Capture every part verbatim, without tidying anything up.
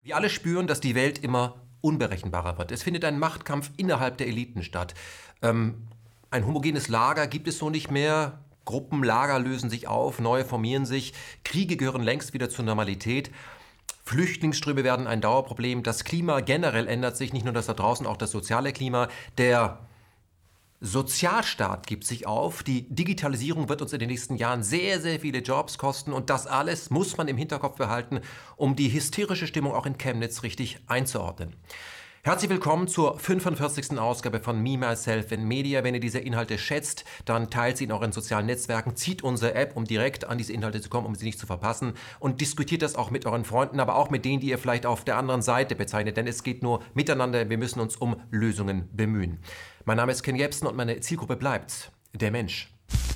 Wir alle spüren, dass die Welt immer unberechenbarer wird. Es findet ein Machtkampf innerhalb der Eliten statt. Ähm, ein homogenes Lager gibt es so nicht mehr. Gruppenlager lösen sich auf, neue formieren sich. Kriege gehören längst wieder zur Normalität. Flüchtlingsströme werden ein Dauerproblem. Das Klima generell ändert sich, nicht nur das da draußen, auch das soziale Klima. Der Sozialstaat gibt sich auf. Die Digitalisierung wird uns in den nächsten Jahren sehr, sehr viele Jobs kosten. Und das alles muss man im Hinterkopf behalten, um die hysterische Stimmung auch in Chemnitz richtig einzuordnen. Herzlich willkommen zur fünfundvierzigsten Ausgabe von Me, Myself and Media. Wenn ihr diese Inhalte schätzt, dann teilt sie in euren sozialen Netzwerken, zieht unsere App, um direkt an diese Inhalte zu kommen, um sie nicht zu verpassen, und diskutiert das auch mit euren Freunden, aber auch mit denen, die ihr vielleicht auf der anderen Seite bezeichnet, denn es geht nur miteinander, wir müssen uns um Lösungen bemühen. Mein Name ist Ken Jebsen und meine Zielgruppe bleibt der Mensch.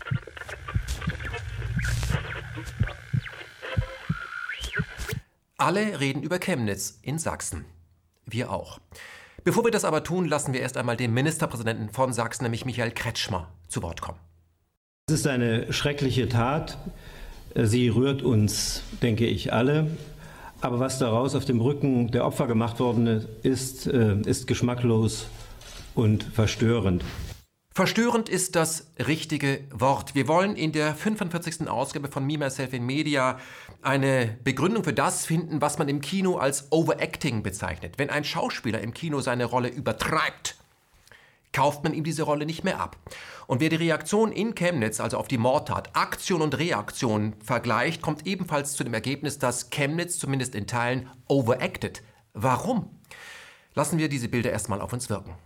Alle reden über Chemnitz in Sachsen. Wir auch. Bevor wir das aber tun, lassen wir erst einmal den Ministerpräsidenten von Sachsen, nämlich Michael Kretschmer, zu Wort kommen. Es ist eine schreckliche Tat. Sie rührt uns, denke ich, alle. Aber was daraus auf dem Rücken der Opfer gemacht worden ist, ist geschmacklos und verstörend. Verstörend ist das richtige Wort. Wir wollen in der fünfundvierzigsten Ausgabe von Me, Myself and Media eine Begründung für das finden, was man im Kino als Overacting bezeichnet. Wenn ein Schauspieler im Kino seine Rolle übertreibt, kauft man ihm diese Rolle nicht mehr ab. Und wer die Reaktion in Chemnitz, also auf die Mordtat, Aktion und Reaktion vergleicht, kommt ebenfalls zu dem Ergebnis, dass Chemnitz zumindest in Teilen overacted. Warum? Lassen wir diese Bilder erstmal auf uns wirken.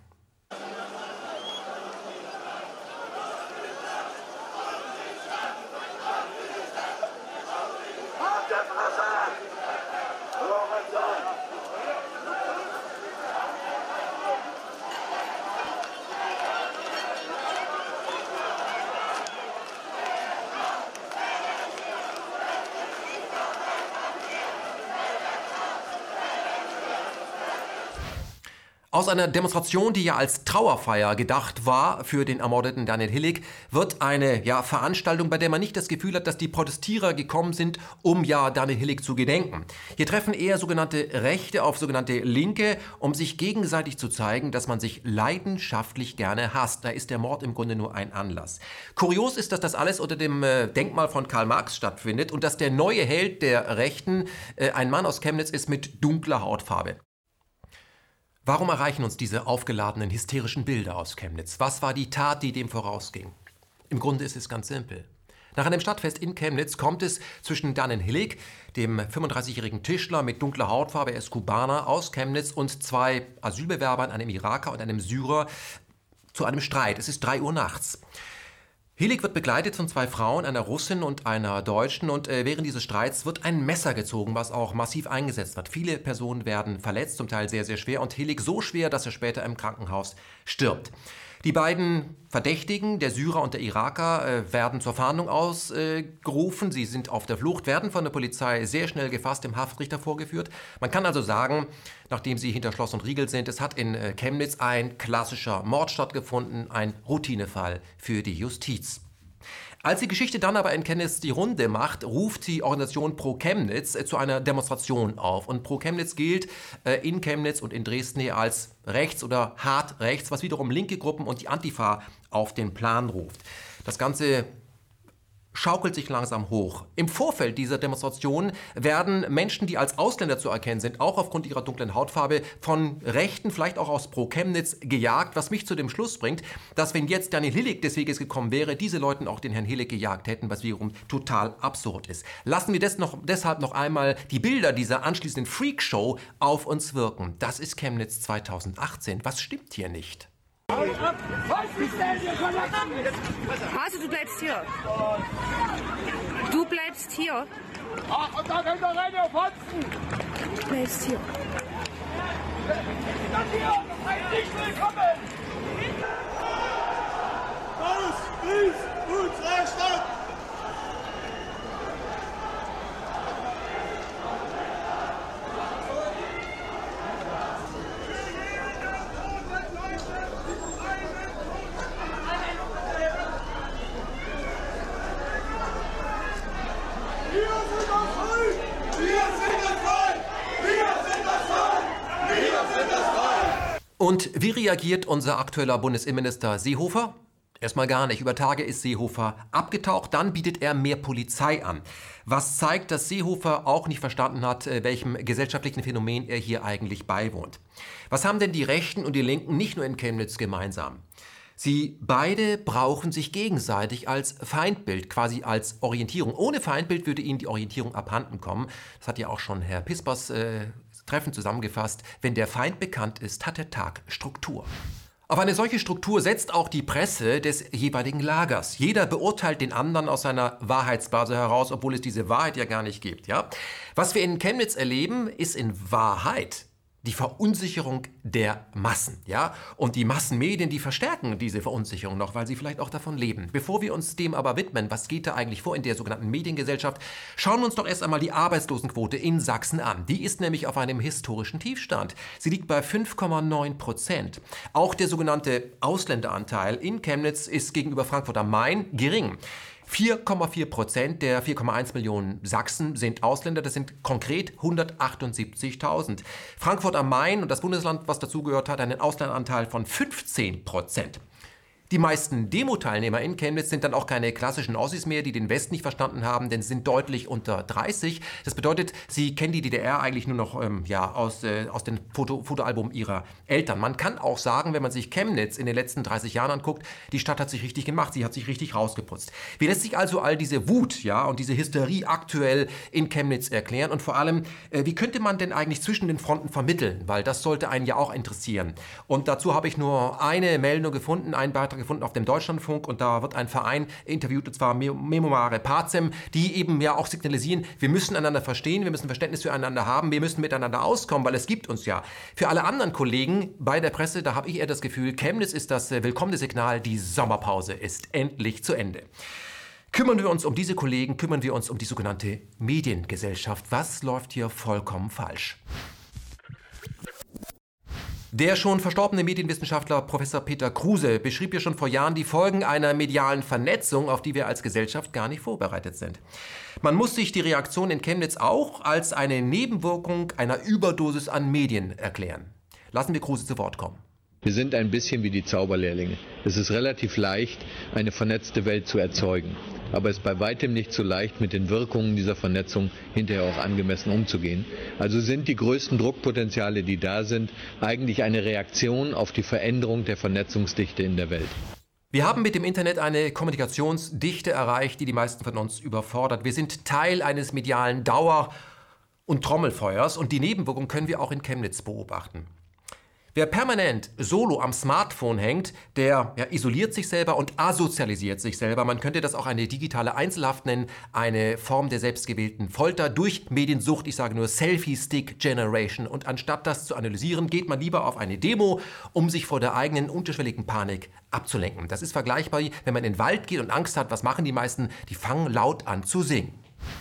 Aus einer Demonstration, die ja als Trauerfeier gedacht war für den ermordeten Daniel Hillig, wird eine ja, Veranstaltung, bei der man nicht das Gefühl hat, dass die Protestierer gekommen sind, um ja Daniel Hillig zu gedenken. Hier treffen eher sogenannte Rechte auf sogenannte Linke, um sich gegenseitig zu zeigen, dass man sich leidenschaftlich gerne hasst. Da ist der Mord im Grunde nur ein Anlass. Kurios ist, dass das alles unter dem äh, Denkmal von Karl Marx stattfindet und dass der neue Held der Rechten äh, ein Mann aus Chemnitz ist mit dunkler Hautfarbe. Warum erreichen uns diese aufgeladenen, hysterischen Bilder aus Chemnitz? Was war die Tat, die dem vorausging? Im Grunde ist es ganz simpel. Nach einem Stadtfest in Chemnitz kommt es zwischen Daniel Hillig, dem fünfunddreißigjährigen Tischler mit dunkler Hautfarbe, er ist Kubaner aus Chemnitz, und zwei Asylbewerbern, einem Iraker und einem Syrer, zu einem Streit. Es ist drei Uhr nachts. Hillig wird begleitet von zwei Frauen, einer Russin und einer Deutschen, und äh, während dieses Streits wird ein Messer gezogen, was auch massiv eingesetzt wird. Viele Personen werden verletzt, zum Teil sehr, sehr schwer, und Hillig so schwer, dass er später im Krankenhaus stirbt. Die beiden Verdächtigen, der Syrer und der Iraker, äh, werden zur Fahndung ausgerufen. Äh, Sie sind auf der Flucht, werden von der Polizei sehr schnell gefasst, dem Haftrichter vorgeführt. Man kann also sagen, nachdem sie hinter Schloss und Riegel sind, es hat in äh, Chemnitz ein klassischer Mord stattgefunden, ein Routinefall für die Justiz. Als die Geschichte dann aber in Chemnitz die Runde macht, ruft die Organisation Pro Chemnitz äh, zu einer Demonstration auf. Und Pro Chemnitz gilt äh, in Chemnitz und in Dresden hier als rechts oder hart rechts, was wiederum linke Gruppen und die Antifa auf den Plan ruft. Das Ganze schaukelt sich langsam hoch. Im Vorfeld dieser Demonstration werden Menschen, die als Ausländer zu erkennen sind, auch aufgrund ihrer dunklen Hautfarbe, von Rechten, vielleicht auch aus Pro Chemnitz, gejagt, was mich zu dem Schluss bringt, dass wenn jetzt Daniel Hillig des Weges gekommen wäre, diese Leute auch den Herrn Hillig gejagt hätten, was wiederum total absurd ist. Lassen wir das noch, deshalb noch einmal die Bilder dieser anschließenden Freakshow auf uns wirken. Das ist Chemnitz zweitausendachtzehn. Was stimmt hier nicht? Hase, du bleibst hier. Du bleibst hier. Ach, und da könnt ihr rein, ihr Fotzen! Du bleibst hier. Das hier ist nicht willkommen! Aus ist unsere Stadt! Wir sind das Volk! Wir sind das Volk! Wir sind das Und wie reagiert unser aktueller Bundesinnenminister Seehofer? Erstmal gar nicht. Über Tage ist Seehofer abgetaucht, dann bietet er mehr Polizei an. Was zeigt, dass Seehofer auch nicht verstanden hat, welchem gesellschaftlichen Phänomen er hier eigentlich beiwohnt. Was haben denn die Rechten und die Linken nicht nur in Chemnitz gemeinsam? Sie beide brauchen sich gegenseitig als Feindbild, quasi als Orientierung. Ohne Feindbild würde ihnen die Orientierung abhanden kommen. Das hat ja auch schon Herr Pispers äh, treffend zusammengefasst. Wenn der Feind bekannt ist, hat der Tag Struktur. Auf eine solche Struktur setzt auch die Presse des jeweiligen Lagers. Jeder beurteilt den anderen aus seiner Wahrheitsbasis heraus, obwohl es diese Wahrheit ja gar nicht gibt. Ja? Was wir in Chemnitz erleben, ist in Wahrheit die Verunsicherung der Massen. Ja? Und die Massenmedien, die verstärken diese Verunsicherung noch, weil sie vielleicht auch davon leben. Bevor wir uns dem aber widmen, was geht da eigentlich vor in der sogenannten Mediengesellschaft, schauen wir uns doch erst einmal die Arbeitslosenquote in Sachsen an. Die ist nämlich auf einem historischen Tiefstand. Sie liegt bei fünf Komma neun Prozent. Auch der sogenannte Ausländeranteil in Chemnitz ist gegenüber Frankfurt am Main gering. vier Komma vier Prozent der vier Komma eins Millionen Sachsen sind Ausländer, das sind konkret hundertachtundsiebzigtausend. Frankfurt am Main und das Bundesland, was dazugehört, hat einen Ausländeranteil von fünfzehn Prozent. Die meisten Demo-Teilnehmer in Chemnitz sind dann auch keine klassischen Ossis mehr, die den Westen nicht verstanden haben, denn sie sind deutlich unter dreißig. Das bedeutet, sie kennen die D D R eigentlich nur noch ähm, ja, aus, äh, aus den Foto, Fotoalbum ihrer Eltern. Man kann auch sagen, wenn man sich Chemnitz in den letzten dreißig Jahren anguckt, die Stadt hat sich richtig gemacht, sie hat sich richtig rausgeputzt. Wie lässt sich also all diese Wut ja, und diese Hysterie aktuell in Chemnitz erklären? Und vor allem, äh, wie könnte man denn eigentlich zwischen den Fronten vermitteln? Weil das sollte einen ja auch interessieren. Und dazu habe ich nur eine Meldung gefunden, einen Beitrag gefunden auf dem Deutschlandfunk, und da wird ein Verein interviewt, und zwar Memomare Pacem, die eben ja auch signalisieren, wir müssen einander verstehen, wir müssen Verständnis füreinander haben, wir müssen miteinander auskommen, weil es gibt uns ja. Für alle anderen Kollegen bei der Presse, da habe ich eher das Gefühl, Chemnitz ist das willkommene Signal, die Sommerpause ist endlich zu Ende. Kümmern wir uns um diese Kollegen, kümmern wir uns um die sogenannte Mediengesellschaft. Was läuft hier vollkommen falsch? Der schon verstorbene Medienwissenschaftler Professor Peter Kruse beschrieb ja schon vor Jahren die Folgen einer medialen Vernetzung, auf die wir als Gesellschaft gar nicht vorbereitet sind. Man muss sich die Reaktion in Chemnitz auch als eine Nebenwirkung einer Überdosis an Medien erklären. Lassen wir Kruse zu Wort kommen. Wir sind ein bisschen wie die Zauberlehrlinge. Es ist relativ leicht, eine vernetzte Welt zu erzeugen. Aber es ist bei weitem nicht so leicht, mit den Wirkungen dieser Vernetzung hinterher auch angemessen umzugehen. Also sind die größten Druckpotenziale, die da sind, eigentlich eine Reaktion auf die Veränderung der Vernetzungsdichte in der Welt. Wir haben mit dem Internet eine Kommunikationsdichte erreicht, die die meisten von uns überfordert. Wir sind Teil eines medialen Dauer- und Trommelfeuers, und die Nebenwirkung können wir auch in Chemnitz beobachten. Wer permanent solo am Smartphone hängt, der ja, isoliert sich selber und asozialisiert sich selber. Man könnte das auch eine digitale Einzelhaft nennen, eine Form der selbstgewählten Folter durch Mediensucht. Ich sage nur Selfie-Stick-Generation. Und anstatt das zu analysieren, geht man lieber auf eine Demo, um sich vor der eigenen unterschwelligen Panik abzulenken. Das ist vergleichbar, wenn man in den Wald geht und Angst hat. Was machen die meisten? Die fangen laut an zu singen.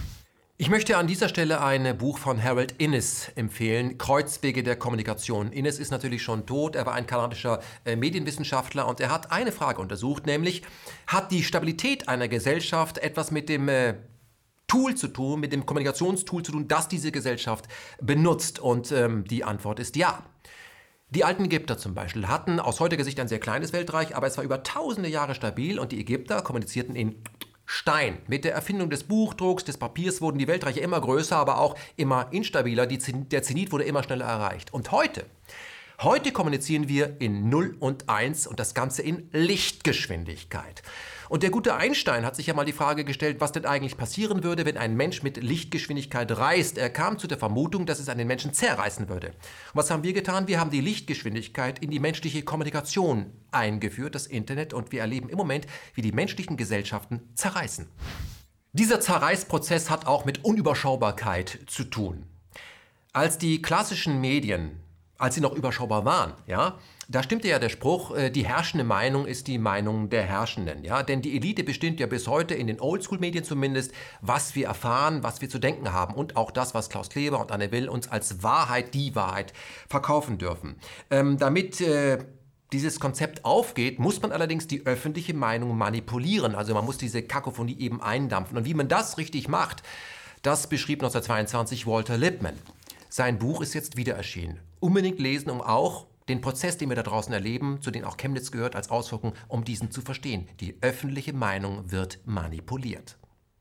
Ich möchte an dieser Stelle ein Buch von Harold Innis empfehlen, Kreuzwege der Kommunikation. Innis ist natürlich schon tot, er war ein kanadischer äh, Medienwissenschaftler, und er hat eine Frage untersucht, nämlich, hat die Stabilität einer Gesellschaft etwas mit dem äh, Tool zu tun, mit dem Kommunikationstool zu tun, das diese Gesellschaft benutzt? Und ähm, die Antwort ist ja. Die alten Ägypter zum Beispiel hatten aus heutiger Sicht ein sehr kleines Weltreich, aber es war über tausende Jahre stabil, und die Ägypter kommunizierten in Stein. Mit der Erfindung des Buchdrucks, des Papiers wurden die Weltreiche immer größer, aber auch immer instabiler. Die Zen- der Zenit wurde immer schneller erreicht. Und heute, heute kommunizieren wir in null und eins, und das Ganze in Lichtgeschwindigkeit. Und der gute Einstein hat sich ja mal die Frage gestellt, was denn eigentlich passieren würde, wenn ein Mensch mit Lichtgeschwindigkeit reist. Er kam zu der Vermutung, dass es einen Menschen zerreißen würde. Und was haben wir getan? Wir haben die Lichtgeschwindigkeit in die menschliche Kommunikation eingeführt, das Internet, und wir erleben im Moment, wie die menschlichen Gesellschaften zerreißen. Dieser Zerreißprozess hat auch mit Unüberschaubarkeit zu tun. Als die klassischen Medien, als sie noch überschaubar waren, ja, da stimmte ja der Spruch, äh, die herrschende Meinung ist die Meinung der Herrschenden. Ja? Denn die Elite bestimmt ja bis heute, in den Oldschool-Medien zumindest, was wir erfahren, was wir zu denken haben. Und auch das, was Klaus Kleber und Anne Will uns als Wahrheit, die Wahrheit, verkaufen dürfen. Ähm, damit äh, dieses Konzept aufgeht, muss man allerdings die öffentliche Meinung manipulieren. Also man muss diese Kakophonie eben eindampfen. Und wie man das richtig macht, das beschrieb neunzehnhundertzweiundzwanzig Walter Lippmann. Sein Buch ist jetzt wieder erschienen. Unbedingt lesen, um auch den Prozess, den wir da draußen erleben, zu dem auch Chemnitz gehört, als Auswirkung, um diesen zu verstehen. Die öffentliche Meinung wird manipuliert.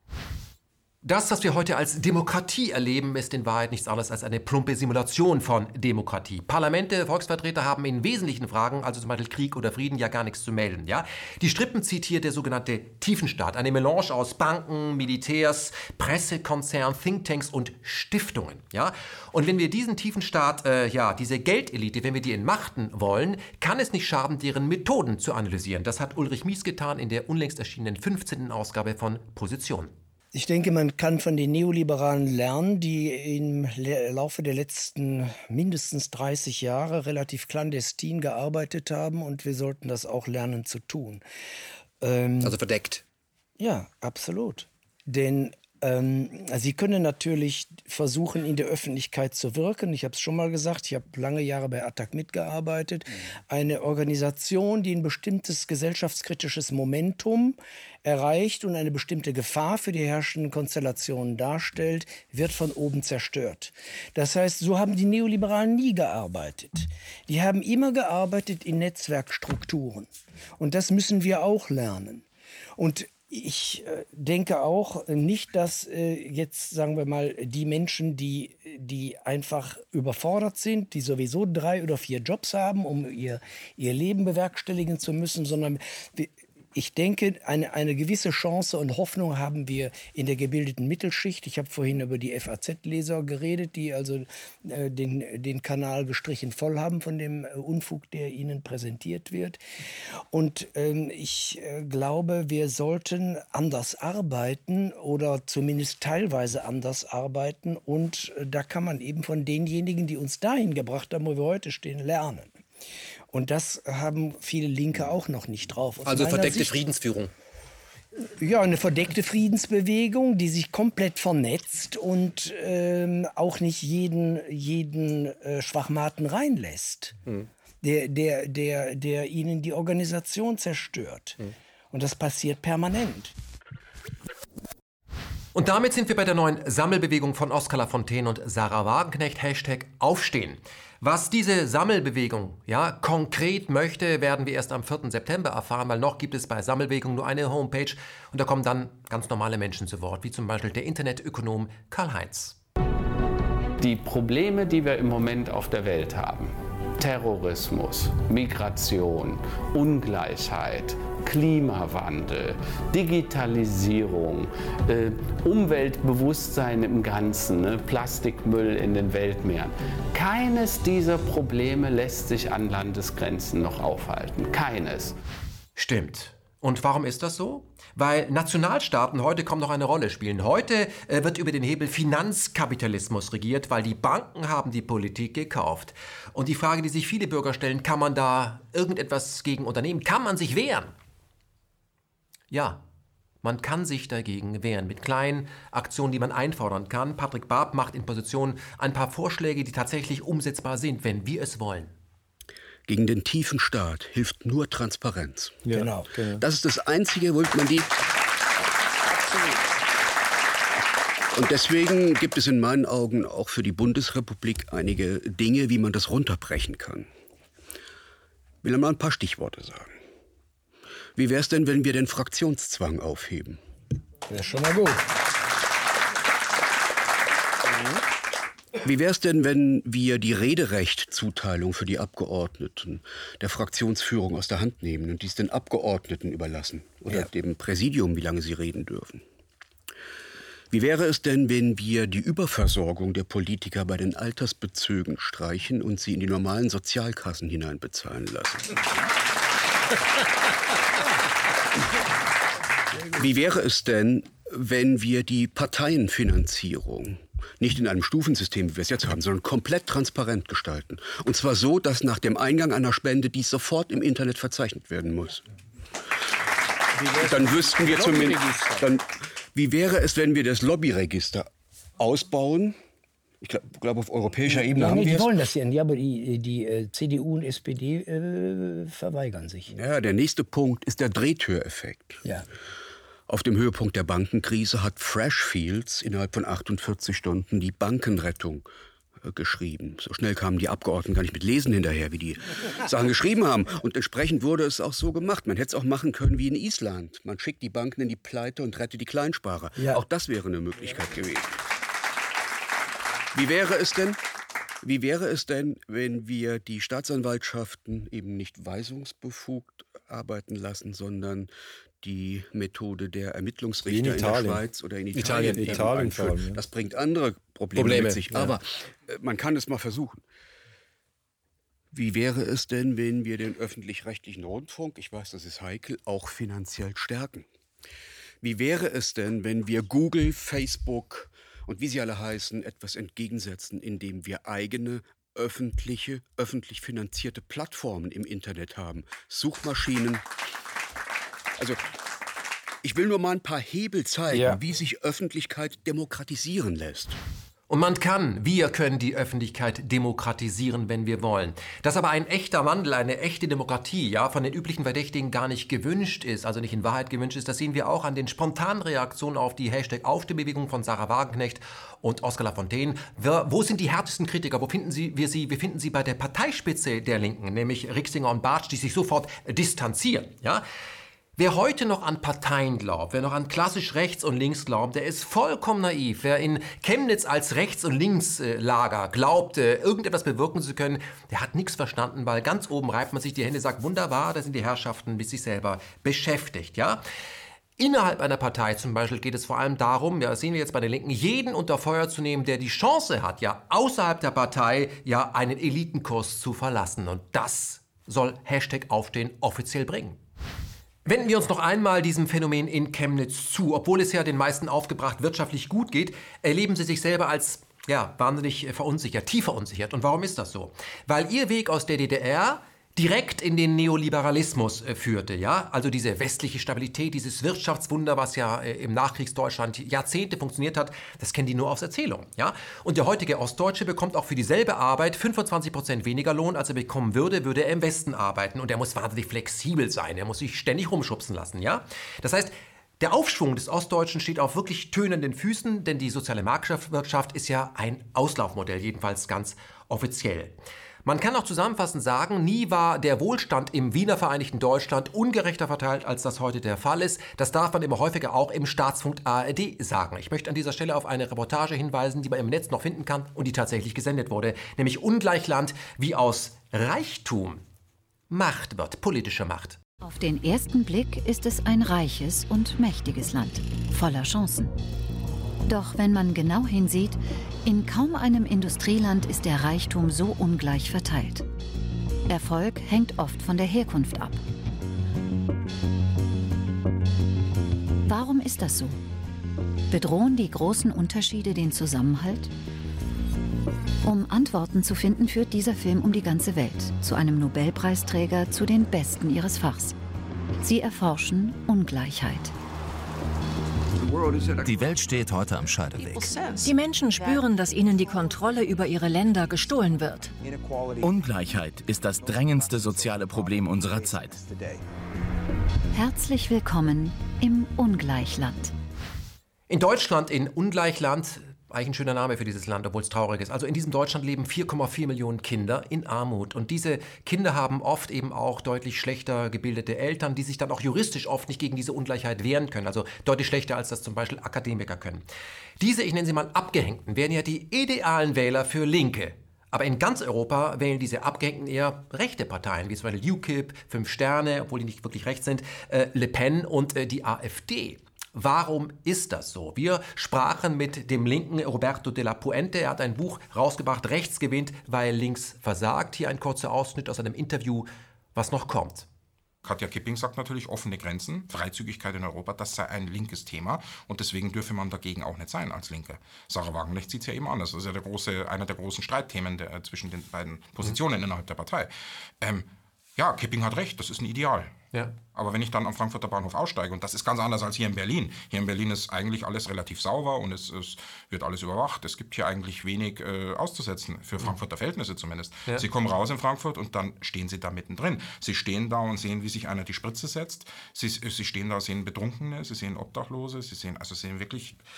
Das, was wir heute als Demokratie erleben, ist in Wahrheit nichts anderes als eine plumpe Simulation von Demokratie. Parlamente, Volksvertreter haben in wesentlichen Fragen, also zum Beispiel Krieg oder Frieden, ja gar nichts zu melden. Ja? Die Strippen zieht hier der sogenannte Tiefenstaat, eine Melange aus Banken, Militärs, Pressekonzernen, Thinktanks und Stiftungen. Ja? Und wenn wir diesen Tiefenstaat, äh, ja, diese Geldelite, wenn wir die entmachten wollen, kann es nicht schaden, deren Methoden zu analysieren. Das hat Ulrich Mies getan in der unlängst erschienenen fünfzehnten Ausgabe von Position. Ich denke, man kann von den Neoliberalen lernen, die im Laufe der letzten mindestens dreißig Jahre relativ clandestin gearbeitet haben, und wir sollten das auch lernen zu tun. Ähm, also verdeckt. Ja, absolut. Denn ähm, sie können natürlich versuchen, in der Öffentlichkeit zu wirken. Ich habe es schon mal gesagt, ich habe lange Jahre bei Attac mitgearbeitet. Eine Organisation, die ein bestimmtes gesellschaftskritisches Momentum erreicht und eine bestimmte Gefahr für die herrschenden Konstellationen darstellt, wird von oben zerstört. Das heißt, so haben die Neoliberalen nie gearbeitet. Die haben immer gearbeitet in Netzwerkstrukturen. Und das müssen wir auch lernen. Und ich äh, denke auch nicht, dass äh, jetzt, sagen wir mal, die Menschen, die, die einfach überfordert sind, die sowieso drei oder vier Jobs haben, um ihr, ihr Leben bewerkstelligen zu müssen, sondern wir, ich denke, eine, eine gewisse Chance und Hoffnung haben wir in der gebildeten Mittelschicht. Ich habe vorhin über die F A Z-Leser geredet, die also äh, den, den Kanal gestrichen voll haben von dem äh, Unfug, der ihnen präsentiert wird. Und ähm, ich äh, glaube, wir sollten anders arbeiten oder zumindest teilweise anders arbeiten. Und äh, da kann man eben von denjenigen, die uns dahin gebracht haben, wo wir heute stehen, lernen. Und das haben viele Linke auch noch nicht drauf. Aus also verdeckte Sicht, Friedensführung. Ja, eine verdeckte Friedensbewegung, die sich komplett vernetzt und ähm, auch nicht jeden, jeden äh, Schwachmaten reinlässt, hm. der, der, der, der ihnen die Organisation zerstört. Hm. Und das passiert permanent. Und damit sind wir bei der neuen Sammelbewegung von Oskar Lafontaine und Sarah Wagenknecht, Hashtag Aufstehen. Was diese Sammelbewegung ja, konkret möchte, werden wir erst am vierten September erfahren, weil noch gibt es bei Sammelbewegung nur eine Homepage und da kommen dann ganz normale Menschen zu Wort, wie zum Beispiel der Internetökonom Karl-Heinz. Die Probleme, die wir im Moment auf der Welt haben, Terrorismus, Migration, Ungleichheit, Klimawandel, Digitalisierung, äh, Umweltbewusstsein im Ganzen, ne? Plastikmüll in den Weltmeeren. Keines dieser Probleme lässt sich an Landesgrenzen noch aufhalten. Keines. Stimmt. Und warum ist das so? Weil Nationalstaaten heute kaum noch eine Rolle spielen. Heute äh, wird über den Hebel Finanzkapitalismus regiert, weil die Banken haben die Politik gekauft. Und die Frage, die sich viele Bürger stellen, kann man da irgendetwas gegen unternehmen? Kann man sich wehren? Ja, man kann sich dagegen wehren mit kleinen Aktionen, die man einfordern kann. Patrick Barb macht in Position ein paar Vorschläge, die tatsächlich umsetzbar sind, wenn wir es wollen. Gegen den tiefen Staat hilft nur Transparenz. Ja. Genau, genau. Das ist das Einzige, wo man die... Und deswegen gibt es in meinen Augen auch für die Bundesrepublik einige Dinge, wie man das runterbrechen kann. Ich will mal ein paar Stichworte sagen. Wie wäre es denn, wenn wir den Fraktionszwang aufheben? Das ist schon mal gut. Wie wäre es denn, wenn wir die Rederechtzuteilung für die Abgeordneten der Fraktionsführung aus der Hand nehmen und dies den Abgeordneten überlassen oder ja. dem Präsidium, wie lange sie reden dürfen? Wie wäre es denn, wenn wir die Überversorgung der Politiker bei den Altersbezügen streichen und sie in die normalen Sozialkassen hineinbezahlen lassen? Wie wäre es denn, wenn wir die Parteienfinanzierung nicht in einem Stufensystem, wie wir es jetzt haben, sondern komplett transparent gestalten? Und zwar so, dass nach dem Eingang einer Spende dies sofort im Internet verzeichnet werden muss. Dann wüssten wir zumindest... Dann, wie wäre es, wenn wir das Lobbyregister ausbauen? Ich glaube, glaub, auf europäischer Ebene ja, haben nee, wir es. Die wollen das ja, ja, aber die, die äh, C D U und S P D äh, verweigern sich. Ja, der nächste Punkt ist der Drehtüreffekt. Ja. Auf dem Höhepunkt der Bankenkrise hat Freshfields innerhalb von achtundvierzig Stunden die Bankenrettung äh, geschrieben. So schnell kamen die Abgeordneten gar nicht mit Lesen hinterher, wie die Sachen geschrieben haben. Und entsprechend wurde es auch so gemacht. Man hätte es auch machen können wie in Island. Man schickt die Banken in die Pleite und rettet die Kleinsparer. Ja. Auch das wäre eine Möglichkeit gewesen. Wie wäre es denn, wie wäre es denn, wenn wir die Staatsanwaltschaften eben nicht weisungsbefugt arbeiten lassen, sondern die Methode der Ermittlungsrichter in, in der Schweiz oder in Italien, Italien, Italien vor allem, ja. Das bringt andere Probleme, Probleme mit sich. Ja. Aber äh, man kann es mal versuchen. Wie wäre es denn, wenn wir den öffentlich-rechtlichen Rundfunk, ich weiß, das ist heikel, auch finanziell stärken? Wie wäre es denn, wenn wir Google, Facebook und wie sie alle heißen, etwas entgegensetzen, indem wir eigene öffentliche, öffentlich finanzierte Plattformen im Internet haben? Suchmaschinen. Also, ich will nur mal ein paar Hebel zeigen, ja. wie sich Öffentlichkeit demokratisieren lässt. Und man kann, wir können die Öffentlichkeit demokratisieren, wenn wir wollen. Dass aber ein echter Wandel, eine echte Demokratie, ja, von den üblichen Verdächtigen gar nicht gewünscht ist, also nicht in Wahrheit gewünscht ist, das sehen wir auch an den spontanen Reaktionen auf die Hashtag-Aufstehbewegung von Sarah Wagenknecht und Oskar Lafontaine. Wo sind die härtesten Kritiker? Wo finden Sie, wir sie? Wir finden sie bei der Parteispitze der Linken, nämlich Rixinger und Bartsch, die sich sofort distanzieren, ja. Wer heute noch an Parteien glaubt, wer noch an klassisch rechts und links glaubt, der ist vollkommen naiv. Wer in Chemnitz als Rechts- und Linkslager glaubt, irgendetwas bewirken zu können, der hat nichts verstanden, weil ganz oben reibt man sich die Hände, sagt, wunderbar, da sind die Herrschaften mit sich selber beschäftigt, ja. Innerhalb einer Partei zum Beispiel geht es vor allem darum, ja, das sehen wir jetzt bei den Linken, jeden unter Feuer zu nehmen, der die Chance hat, ja, außerhalb der Partei, ja, einen Elitenkurs zu verlassen. Und das soll Hashtag Aufstehen offiziell bringen. Wenden wir uns noch einmal diesem Phänomen in Chemnitz zu. Obwohl es ja den meisten aufgebracht wirtschaftlich gut geht, erleben sie sich selber als, ja, wahnsinnig verunsichert, tief verunsichert. Und warum ist das so? Weil ihr Weg aus der D D R direkt in den Neoliberalismus äh, führte, ja? Also diese westliche Stabilität, dieses Wirtschaftswunder, was ja äh, im Nachkriegsdeutschland Jahrzehnte funktioniert hat, das kennen die nur aus Erzählungen, ja? Und der heutige Ostdeutsche bekommt auch für dieselbe Arbeit fünfundzwanzig Prozent weniger Lohn, als er bekommen würde, würde er im Westen arbeiten. Und er muss wahnsinnig flexibel sein, er muss sich ständig rumschubsen lassen, ja? Das heißt, der Aufschwung des Ostdeutschen steht auf wirklich tönenden Füßen, denn die soziale Marktwirtschaft ist ja ein Auslaufmodell, jedenfalls ganz offiziell. Man kann auch zusammenfassend sagen, nie war der Wohlstand im Wiener Vereinigten Deutschland ungerechter verteilt, als das heute der Fall ist. Das darf man immer häufiger auch im Staatsfunk A R D sagen. Ich möchte an dieser Stelle auf eine Reportage hinweisen, die man im Netz noch finden kann und die tatsächlich gesendet wurde. Nämlich Ungleichland, wie aus Reichtum Macht wird, politische Macht. Auf den ersten Blick ist es ein reiches und mächtiges Land, voller Chancen. Doch wenn man genau hinsieht, in kaum einem Industrieland ist der Reichtum so ungleich verteilt. Erfolg hängt oft von der Herkunft ab. Warum ist das so? Bedrohen die großen Unterschiede den Zusammenhalt? Um Antworten zu finden, führt dieser Film um die ganze Welt, zu einem Nobelpreisträger, zu den Besten ihres Fachs. Sie erforschen Ungleichheit. Die Welt steht heute am Scheideweg. Die Menschen spüren, dass ihnen die Kontrolle über ihre Länder gestohlen wird. Ungleichheit ist das drängendste soziale Problem unserer Zeit. Herzlich willkommen im Ungleichland. In Deutschland, in Ungleichland, eigentlich ein schöner Name für dieses Land, obwohl es traurig ist. Also in diesem Deutschland leben vier Komma vier Millionen Kinder in Armut. Und diese Kinder haben oft eben auch deutlich schlechter gebildete Eltern, die sich dann auch juristisch oft nicht gegen diese Ungleichheit wehren können. Also deutlich schlechter, als das zum Beispiel Akademiker können. Diese, ich nenne sie mal Abgehängten, wären ja die idealen Wähler für Linke. Aber in ganz Europa wählen diese Abgehängten eher rechte Parteien, wie zum Beispiel U K I P, Fünf Sterne, obwohl die nicht wirklich rechts sind, äh, Le Pen und äh, die AfD. Warum ist das so? Wir sprachen mit dem linken Roberto de la Puente. Er hat ein Buch rausgebracht, Rechts gewinnt, weil links versagt. Hier ein kurzer Ausschnitt aus einem Interview, was noch kommt. Katja Kipping sagt natürlich, offene Grenzen, Freizügigkeit in Europa, das sei ein linkes Thema und deswegen dürfe man dagegen auch nicht sein als Linke. Sarah Wagenknecht sieht es ja eben anders. Das ist ja der große, einer der großen Streitthemen der, zwischen den beiden Positionen mhm. innerhalb der Partei. Ähm, ja, Kipping hat recht, das ist ein Ideal. Ja. Aber wenn ich dann am Frankfurter Bahnhof aussteige, und das ist ganz anders als hier in Berlin. Hier in Berlin ist eigentlich alles relativ sauber und es, es wird alles überwacht. Es gibt hier eigentlich wenig äh, auszusetzen, für Frankfurter Verhältnisse zumindest. Ja. Sie kommen raus in Frankfurt und dann stehen Sie da mittendrin. Sie stehen da und sehen, wie sich einer die Spritze setzt. Sie, Sie stehen da, sehen Betrunkene, Sie sehen Obdachlose, Sie sehen, also sehen wirklich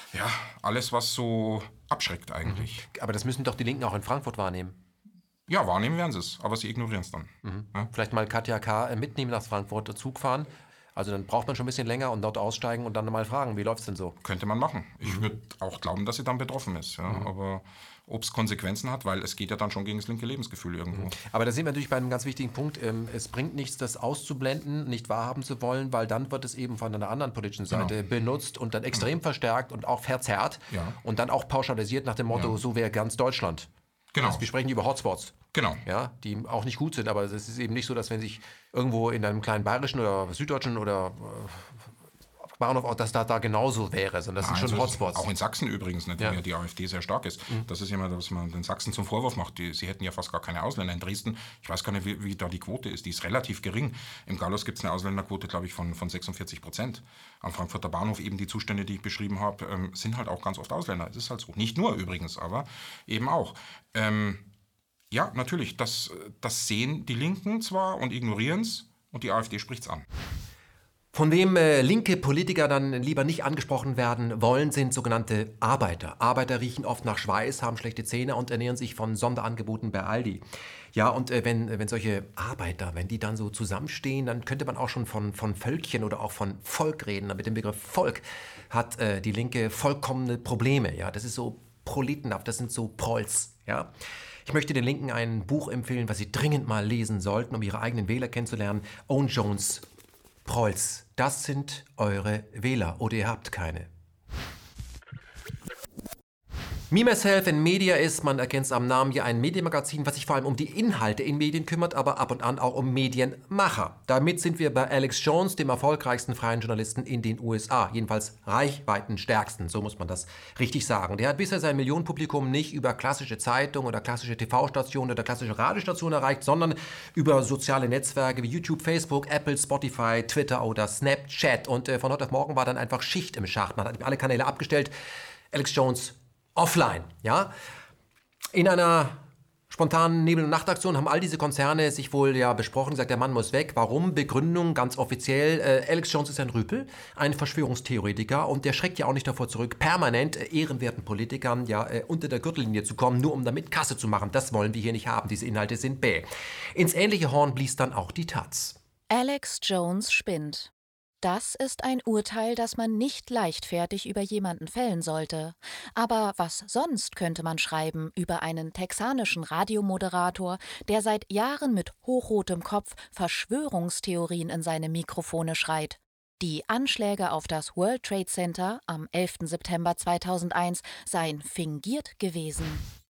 Ja, alles, was so abschreckt eigentlich. Aber das müssen doch die Linken auch in Frankfurt wahrnehmen. Ja, wahrnehmen werden sie es, aber sie ignorieren es dann. Mhm. Ja? Vielleicht mal Katja K. mitnehmen nach Frankfurt, Zug fahren. Also dann braucht man schon ein bisschen länger und dort aussteigen und dann mal fragen, wie läuft es denn so? Könnte man machen. Ich mhm. würde auch glauben, dass sie dann betroffen ist. Ja? Mhm. Aber ob es Konsequenzen hat, weil es geht ja dann schon gegen das linke Lebensgefühl irgendwo. Mhm. Aber da sind wir natürlich bei einem ganz wichtigen Punkt. Es bringt nichts, das auszublenden, nicht wahrhaben zu wollen, weil dann wird es eben von einer anderen politischen Seite genau. benutzt und dann extrem mhm. verstärkt und auch verzerrt ja. und dann auch pauschalisiert nach dem Motto, ja. so wäre ganz Deutschland. Genau. Also wir sprechen über Hotspots. Genau. Ja, die auch nicht gut sind, aber es ist eben nicht so, dass wenn sich irgendwo in einem kleinen bayerischen oder süddeutschen oder äh, Bahnhof auch, dass da, da genauso wäre, sondern das sind schon Hotspots. Auch in Sachsen übrigens, ne, wo ja. ja die AfD sehr stark ist. Mhm. Das ist immer, was man den Sachsen zum Vorwurf macht. Die, sie hätten ja fast gar keine Ausländer in Dresden. Ich weiß gar nicht, wie, wie da die Quote ist. Die ist relativ gering. Im Gallus gibt es eine Ausländerquote, glaube ich, von, von sechsundvierzig Prozent. Am Frankfurter Bahnhof eben die Zustände, die ich beschrieben habe, ähm, sind halt auch ganz oft Ausländer. Das ist halt so. Nicht nur übrigens, aber eben auch. Ähm, Ja, natürlich, das, das sehen die Linken zwar und ignorieren es und die AfD spricht es an. Von wem äh, linke Politiker dann lieber nicht angesprochen werden wollen, sind sogenannte Arbeiter. Arbeiter riechen oft nach Schweiß, haben schlechte Zähne und ernähren sich von Sonderangeboten bei Aldi. Ja, und äh, wenn, wenn solche Arbeiter, wenn die dann so zusammenstehen, dann könnte man auch schon von, von Völkchen oder auch von Volk reden. Mit dem Begriff Volk hat äh, die Linke vollkommene Probleme. Ja, das ist so proletenhaft, das sind so Prolls. Ja. Ich möchte den Linken ein Buch empfehlen, was sie dringend mal lesen sollten, um ihre eigenen Wähler kennenzulernen. Owen Jones, Prolls, das sind eure Wähler oder ihr habt keine. Me, Myself and Media ist, man erkennt es am Namen, ja ein Medienmagazin, was sich vor allem um die Inhalte in Medien kümmert, aber ab und an auch um Medienmacher. Damit sind wir bei Alex Jones, dem erfolgreichsten freien Journalisten in den U S A. Jedenfalls reichweitenstärksten, so muss man das richtig sagen. Der hat bisher sein Millionenpublikum nicht über klassische Zeitungen oder klassische T V-Stationen oder klassische Radiostationen erreicht, sondern über soziale Netzwerke wie YouTube, Facebook, Apple, Spotify, Twitter oder Snapchat. Und äh, von heute auf morgen war dann einfach Schicht im Schacht. Man hat alle Kanäle abgestellt. Alex Jones offline, ja. In einer spontanen Nebel- und Nachtaktion haben all diese Konzerne sich wohl ja besprochen, gesagt, der Mann muss weg. Warum? Begründung ganz offiziell. Äh, Alex Jones ist ein Rüpel, ein Verschwörungstheoretiker und der schreckt ja auch nicht davor zurück, permanent äh, ehrenwerten Politikern ja äh, unter der Gürtellinie zu kommen, nur um damit Kasse zu machen. Das wollen wir hier nicht haben. Diese Inhalte sind bäh. Ins ähnliche Horn blies dann auch die Taz. Alex Jones spinnt. Das ist ein Urteil, das man nicht leichtfertig über jemanden fällen sollte. Aber was sonst könnte man schreiben über einen texanischen Radiomoderator, der seit Jahren mit hochrotem Kopf Verschwörungstheorien in seine Mikrofone schreit? Die Anschläge auf das World Trade Center am elften September zweitausendeins seien fingiert gewesen.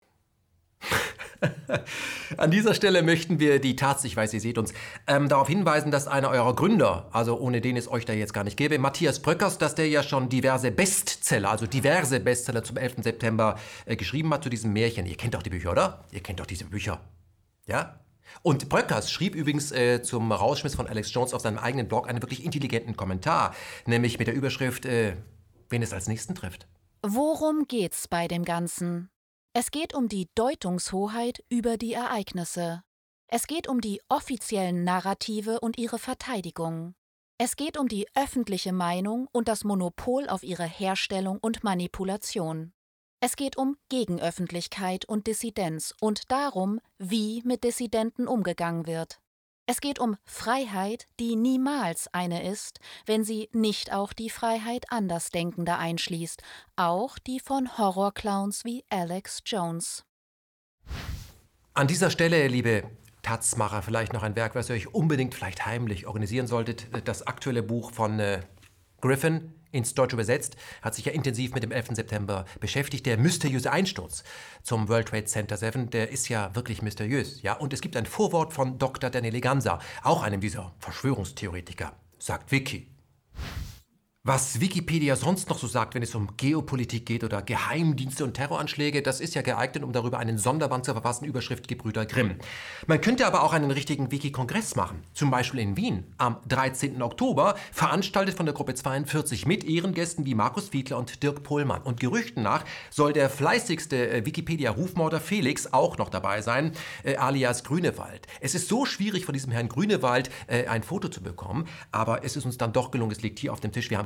An dieser Stelle möchten wir die Taz, ich weiß, ihr seht uns, ähm, darauf hinweisen, dass einer eurer Gründer, also ohne den es euch da jetzt gar nicht gäbe, Matthias Bröckers, dass der ja schon diverse Bestseller, also diverse Bestseller zum elften September äh, geschrieben hat zu diesem Märchen. Ihr kennt doch die Bücher, oder? Ihr kennt doch diese Bücher. Ja? Und Bröckers schrieb übrigens äh, zum Rausschmiss von Alex Jones auf seinem eigenen Blog einen wirklich intelligenten Kommentar, nämlich mit der Überschrift, äh, wen es als Nächsten trifft. Worum geht's bei dem Ganzen? Es geht um die Deutungshoheit über die Ereignisse. Es geht um die offiziellen Narrative und ihre Verteidigung. Es geht um die öffentliche Meinung und das Monopol auf ihre Herstellung und Manipulation. Es geht um Gegenöffentlichkeit und Dissidenz und darum, wie mit Dissidenten umgegangen wird. Es geht um Freiheit, die niemals eine ist, wenn sie nicht auch die Freiheit Andersdenkender einschließt, auch die von Horrorclowns wie Alex Jones. An dieser Stelle, liebe Tazmacher, vielleicht noch ein Werk, was ihr euch unbedingt vielleicht heimlich organisieren solltet. Das aktuelle Buch von äh, Griffin, ins Deutsche übersetzt, hat sich ja intensiv mit dem elften September beschäftigt. Der mysteriöse Einsturz zum World Trade Center sieben, der ist ja wirklich mysteriös. Ja? Und es gibt ein Vorwort von Doktor Daniele Ganser, auch einem dieser Verschwörungstheoretiker, sagt Wiki. Was Wikipedia sonst noch so sagt, wenn es um Geopolitik geht oder Geheimdienste und Terroranschläge, das ist ja geeignet, um darüber einen Sonderband zu verfassen, Überschrift Gebrüder Grimm. Man könnte aber auch einen richtigen Wiki-Kongress machen, zum Beispiel in Wien am dreizehnten Oktober, veranstaltet von der Gruppe zweiundvierzig mit Ehrengästen wie Markus Fiedler und Dirk Pohlmann. Und Gerüchten nach soll der fleißigste äh, Wikipedia-Rufmorder Felix auch noch dabei sein, äh, alias Grünewald. Es ist so schwierig, von diesem Herrn Grünewald äh, ein Foto zu bekommen, aber es ist uns dann doch gelungen, es liegt hier auf dem Tisch, wir haben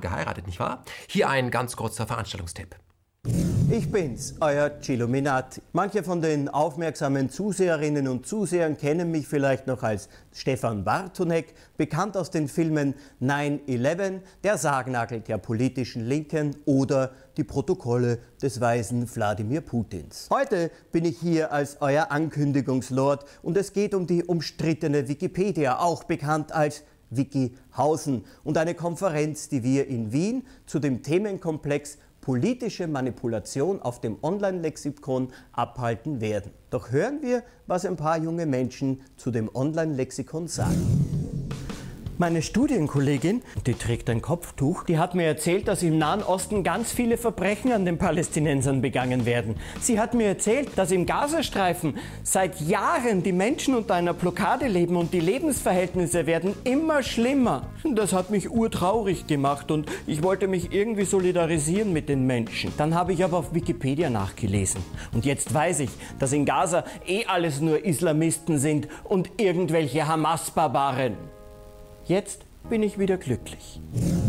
geheiratet, nicht wahr? Hier ein ganz kurzer Veranstaltungstipp. Ich bin's, euer Ciluminati. Manche von den aufmerksamen Zuseherinnen und Zusehern kennen mich vielleicht noch als Stefan Bartonek, bekannt aus den Filmen nine eleven, der Sargnagel der politischen Linken oder die Protokolle des weisen Wladimir Putins. Heute bin ich hier als euer Ankündigungslord und es geht um die umstrittene Wikipedia, auch bekannt als Wikihausen, und eine Konferenz, die wir in Wien zu dem Themenkomplex politische Manipulation auf dem Online-Lexikon abhalten werden. Doch hören wir, was ein paar junge Menschen zu dem Online-Lexikon sagen. Meine Studienkollegin, die trägt ein Kopftuch, die hat mir erzählt, dass im Nahen Osten ganz viele Verbrechen an den Palästinensern begangen werden. Sie hat mir erzählt, dass im Gazastreifen seit Jahren die Menschen unter einer Blockade leben und die Lebensverhältnisse werden immer schlimmer. Das hat mich urtraurig gemacht und ich wollte mich irgendwie solidarisieren mit den Menschen. Dann habe ich aber auf Wikipedia nachgelesen und jetzt weiß ich, dass in Gaza eh alles nur Islamisten sind und irgendwelche Hamas-Barbaren. Jetzt bin ich wieder glücklich.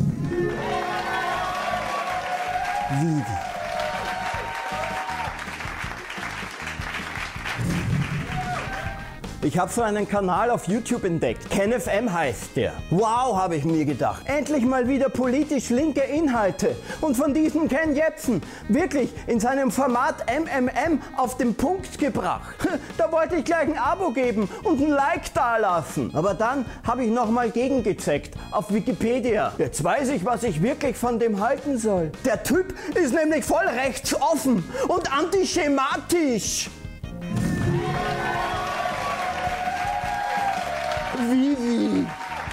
Vivi. Ich habe so einen Kanal auf YouTube entdeckt. KenFM heißt der. Wow, habe ich mir gedacht. Endlich mal wieder politisch linke Inhalte. Und von diesem Ken Jebsen. Wirklich in seinem Format M M M auf den Punkt gebracht. Da wollte ich gleich ein Abo geben und ein Like dalassen. Aber dann habe ich nochmal gegengecheckt auf Wikipedia. Jetzt weiß ich, was ich wirklich von dem halten soll. Der Typ ist nämlich voll rechtsoffen und antischematisch. Vivi.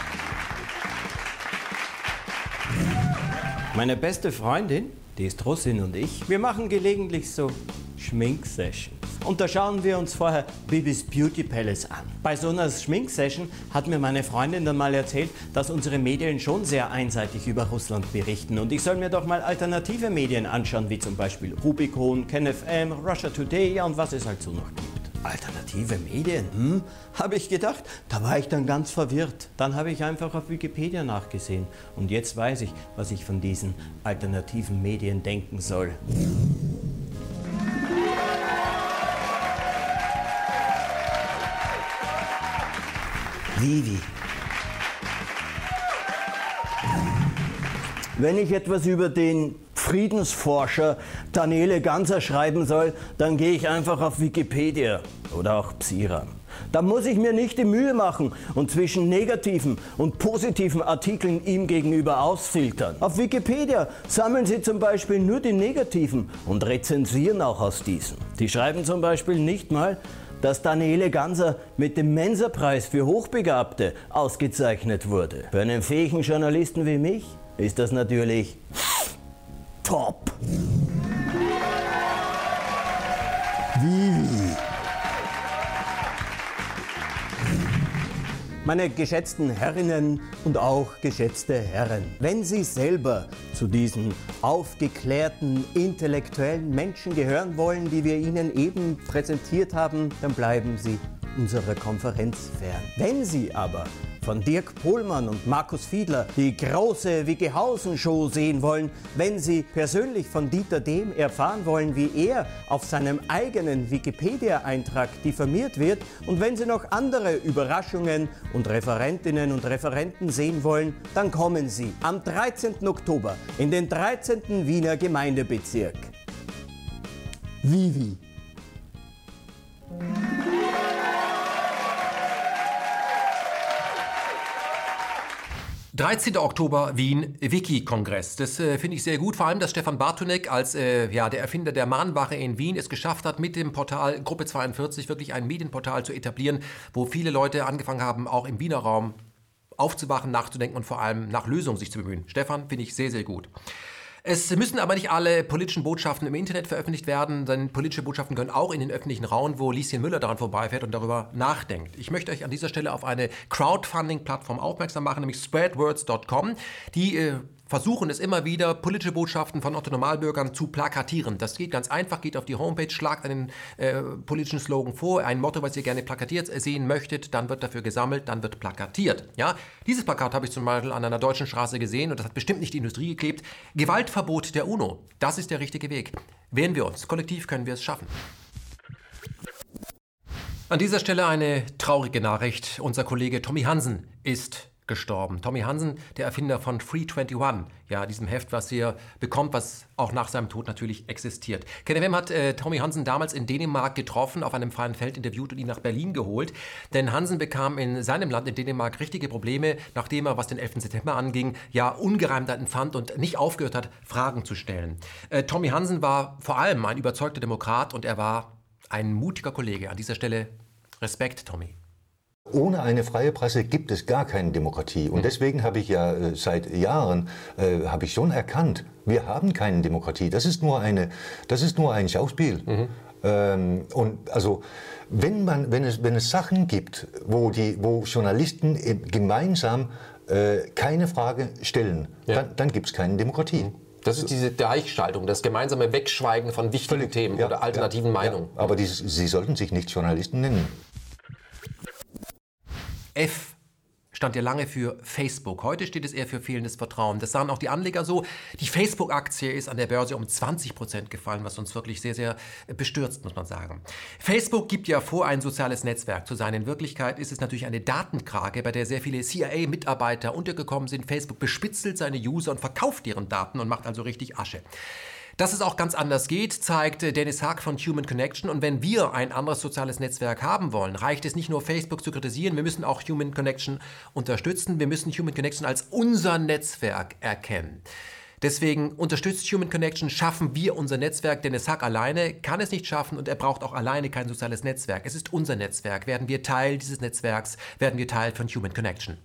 Meine beste Freundin, die ist Russin, und ich, wir machen gelegentlich so Schminksessions. Und da schauen wir uns vorher Bibis Beauty Palace an. Bei so einer Schminksession hat mir meine Freundin dann mal erzählt, dass unsere Medien schon sehr einseitig über Russland berichten. Und ich soll mir doch mal alternative Medien anschauen, wie zum Beispiel Rubicon, KenFM, Russia Today, ja, und was es halt so noch gibt. Alternative Medien? Hm? Habe ich gedacht. Da war ich dann ganz verwirrt. Dann habe ich einfach auf Wikipedia nachgesehen. Und jetzt weiß ich, was ich von diesen alternativen Medien denken soll. Vivi. Wenn ich etwas über den Friedensforscher Daniele Ganser schreiben soll, dann gehe ich einfach auf Wikipedia oder auch Psiram. Da muss ich mir nicht die Mühe machen und zwischen negativen und positiven Artikeln ihm gegenüber ausfiltern. Auf Wikipedia sammeln sie zum Beispiel nur die negativen und rezensieren auch aus diesen. Die schreiben zum Beispiel nicht mal, dass Daniele Ganser mit dem Mensa-Preis für Hochbegabte ausgezeichnet wurde. Für einen fähigen Journalisten wie mich ist das natürlich top. Vivi. Meine geschätzten Herrinnen und auch geschätzte Herren, wenn Sie selber zu diesen aufgeklärten, intellektuellen Menschen gehören wollen, die wir Ihnen eben präsentiert haben, dann bleiben Sie unserer Konferenz fern. Wenn Sie aber von Dirk Pohlmann und Markus Fiedler die große Wikihausen-Show sehen wollen, wenn Sie persönlich von Dieter Dehm erfahren wollen, wie er auf seinem eigenen Wikipedia-Eintrag diffamiert wird, und wenn Sie noch andere Überraschungen und Referentinnen und Referenten sehen wollen, dann kommen Sie am dreizehnten Oktober in den dreizehnten Wiener Gemeindebezirk. Vivi. dreizehnten Oktober, Wien, Wiki-Kongress. Das äh, finde ich sehr gut, vor allem, dass Stefan Bartonek als äh, ja, der Erfinder der Mahnwache in Wien es geschafft hat, mit dem Portal Gruppe zweiundvierzig wirklich ein Medienportal zu etablieren, wo viele Leute angefangen haben, auch im Wiener Raum aufzuwachen, nachzudenken und vor allem nach Lösungen sich zu bemühen. Stefan, finde ich sehr, sehr gut. Es müssen aber nicht alle politischen Botschaften im Internet veröffentlicht werden, denn politische Botschaften gehören auch in den öffentlichen Raum, wo Lieschen Müller daran vorbeifährt und darüber nachdenkt. Ich möchte euch an dieser Stelle auf eine Crowdfunding-Plattform aufmerksam machen, nämlich spreadwords Punkt com. Die äh, versuchen es immer wieder, politische Botschaften von Otto-Normalbürgern zu plakatieren. Das geht ganz einfach, geht auf die Homepage, schlagt einen äh, politischen Slogan vor, ein Motto, was ihr gerne plakatiert sehen möchtet, dann wird dafür gesammelt, dann wird plakatiert. Ja? Dieses Plakat habe ich zum Beispiel an einer deutschen Straße gesehen und das hat bestimmt nicht die Industrie geklebt. Gewaltverbot der UNO, das ist der richtige Weg. Wehren wir uns, kollektiv können wir es schaffen. An dieser Stelle eine traurige Nachricht. Unser Kollege Tommy Hansen ist gestorben. Tommy Hansen, der Erfinder von Free einundzwanzig, ja, diesem Heft, was ihr bekommt, was auch nach seinem Tod natürlich existiert. KenFM hat äh, Tommy Hansen damals in Dänemark getroffen, auf einem freien Feld interviewt und ihn nach Berlin geholt. Denn Hansen bekam in seinem Land, in Dänemark, richtige Probleme, nachdem er, was den elften September anging, ja Ungereimtheiten fand und nicht aufgehört hat, Fragen zu stellen. Äh, Tommy Hansen war vor allem ein überzeugter Demokrat und er war ein mutiger Kollege. An dieser Stelle Respekt, Tommy. Ohne eine freie Presse gibt es gar keine Demokratie. Und deswegen habe ich ja äh, seit Jahren äh, habe ich schon erkannt, wir haben keine Demokratie. Das ist nur eine, das ist nur ein Schauspiel. Mhm. Ähm, und also wenn man, wenn es, wenn es Sachen gibt, wo die, wo Journalisten gemeinsam äh, keine Frage stellen, ja. dann, dann gibt es keine Demokratie. Mhm. Das ist diese Gleichschaltung, das gemeinsame Wegschweigen von wichtigen Völlig, Themen ja, oder alternativen ja, Meinungen. Ja, aber die, sie sollten sich nicht Journalisten nennen. F stand ja lange für Facebook. Heute steht es eher für fehlendes Vertrauen. Das sahen auch die Anleger so. Die Facebook-Aktie ist an der Börse um zwanzig Prozent gefallen, was uns wirklich sehr, sehr bestürzt, muss man sagen. Facebook gibt ja vor, ein soziales Netzwerk zu sein. In Wirklichkeit ist es natürlich eine Datenkrake, bei der sehr viele C I A-Mitarbeiter untergekommen sind. Facebook bespitzelt seine User und verkauft deren Daten und macht also richtig Asche. Dass es auch ganz anders geht, zeigt Dennis Haag von Human Connection. Und wenn wir ein anderes soziales Netzwerk haben wollen, reicht es nicht nur, Facebook zu kritisieren. Wir müssen auch Human Connection unterstützen. Wir müssen Human Connection als unser Netzwerk erkennen. Deswegen unterstützt Human Connection, schaffen wir unser Netzwerk. Dennis Haag alleine kann es nicht schaffen und er braucht auch alleine kein soziales Netzwerk. Es ist unser Netzwerk. Werden wir Teil dieses Netzwerks, werden wir Teil von Human Connection.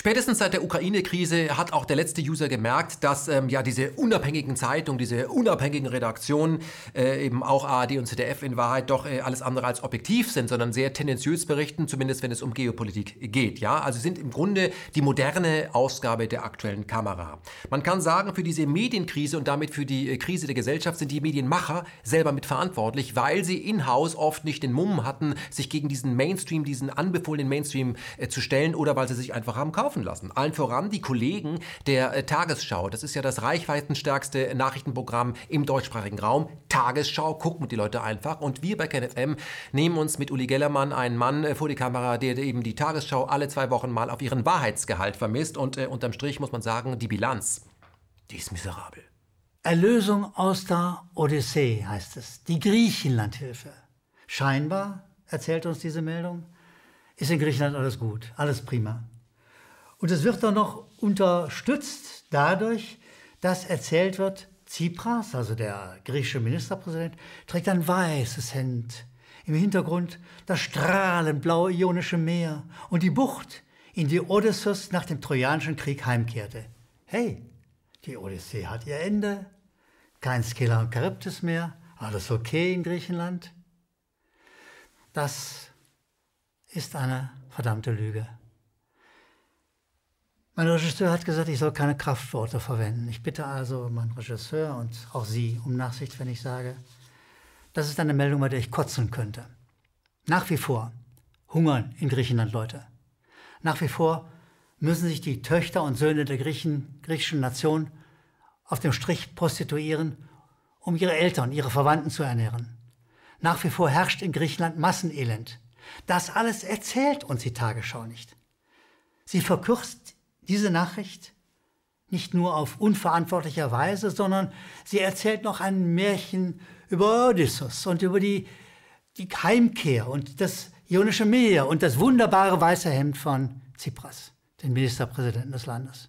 Spätestens seit der Ukraine-Krise hat auch der letzte User gemerkt, dass ähm, ja diese unabhängigen Zeitungen, diese unabhängigen Redaktionen, äh, eben auch A R D und Z D F in Wahrheit doch äh, alles andere als objektiv sind, sondern sehr tendenziös berichten, zumindest wenn es um Geopolitik geht. Ja, also sind im Grunde die moderne Ausgabe der aktuellen Kamera. Man kann sagen, für diese Medienkrise und damit für die äh, Krise der Gesellschaft sind die Medienmacher selber mitverantwortlich, weil sie in-house oft nicht den Mumm hatten, sich gegen diesen Mainstream, diesen anbefohlenen Mainstream äh, zu stellen oder weil sie sich einfach haben kaufen lassen. Allen voran die Kollegen der äh, Tagesschau. Das ist ja das reichweitenstärkste Nachrichtenprogramm im deutschsprachigen Raum. Tagesschau gucken die Leute einfach. Und wir bei KenFM nehmen uns mit Uli Gellermann einen Mann äh, vor die Kamera, der eben die Tagesschau alle zwei Wochen mal auf ihren Wahrheitsgehalt vermisst. Und äh, unterm Strich muss man sagen, die Bilanz, die ist miserabel. Erlösung aus der Odyssee heißt es. Die Griechenlandhilfe. Scheinbar, erzählt uns diese Meldung, ist in Griechenland alles gut, alles prima. Und es wird dann noch unterstützt dadurch, dass erzählt wird, Tsipras, also der griechische Ministerpräsident, trägt ein weißes Hemd. Im Hintergrund das strahlend blaue Ionische Meer und die Bucht, in die Odysseus nach dem Trojanischen Krieg heimkehrte. Hey, die Odyssee hat ihr Ende, kein Scylla und Charybdis mehr, alles okay in Griechenland. Das ist eine verdammte Lüge. Mein Regisseur hat gesagt, ich soll keine Kraftworte verwenden. Ich bitte also meinen Regisseur und auch Sie um Nachsicht, wenn ich sage, das ist eine Meldung, bei der ich kotzen könnte. Nach wie vor hungern in Griechenland Leute. Nach wie vor müssen sich die Töchter und Söhne der Griechen, griechischen Nation auf dem Strich prostituieren, um ihre Eltern, ihre Verwandten zu ernähren. Nach wie vor herrscht in Griechenland Massenelend. Das alles erzählt uns die Tagesschau nicht. Sie verkürzt diese Nachricht nicht nur auf unverantwortliche Weise, sondern sie erzählt noch ein Märchen über Odysseus und über die, die Heimkehr und das Ionische Meer und das wunderbare weiße Hemd von Tsipras, den Ministerpräsidenten des Landes.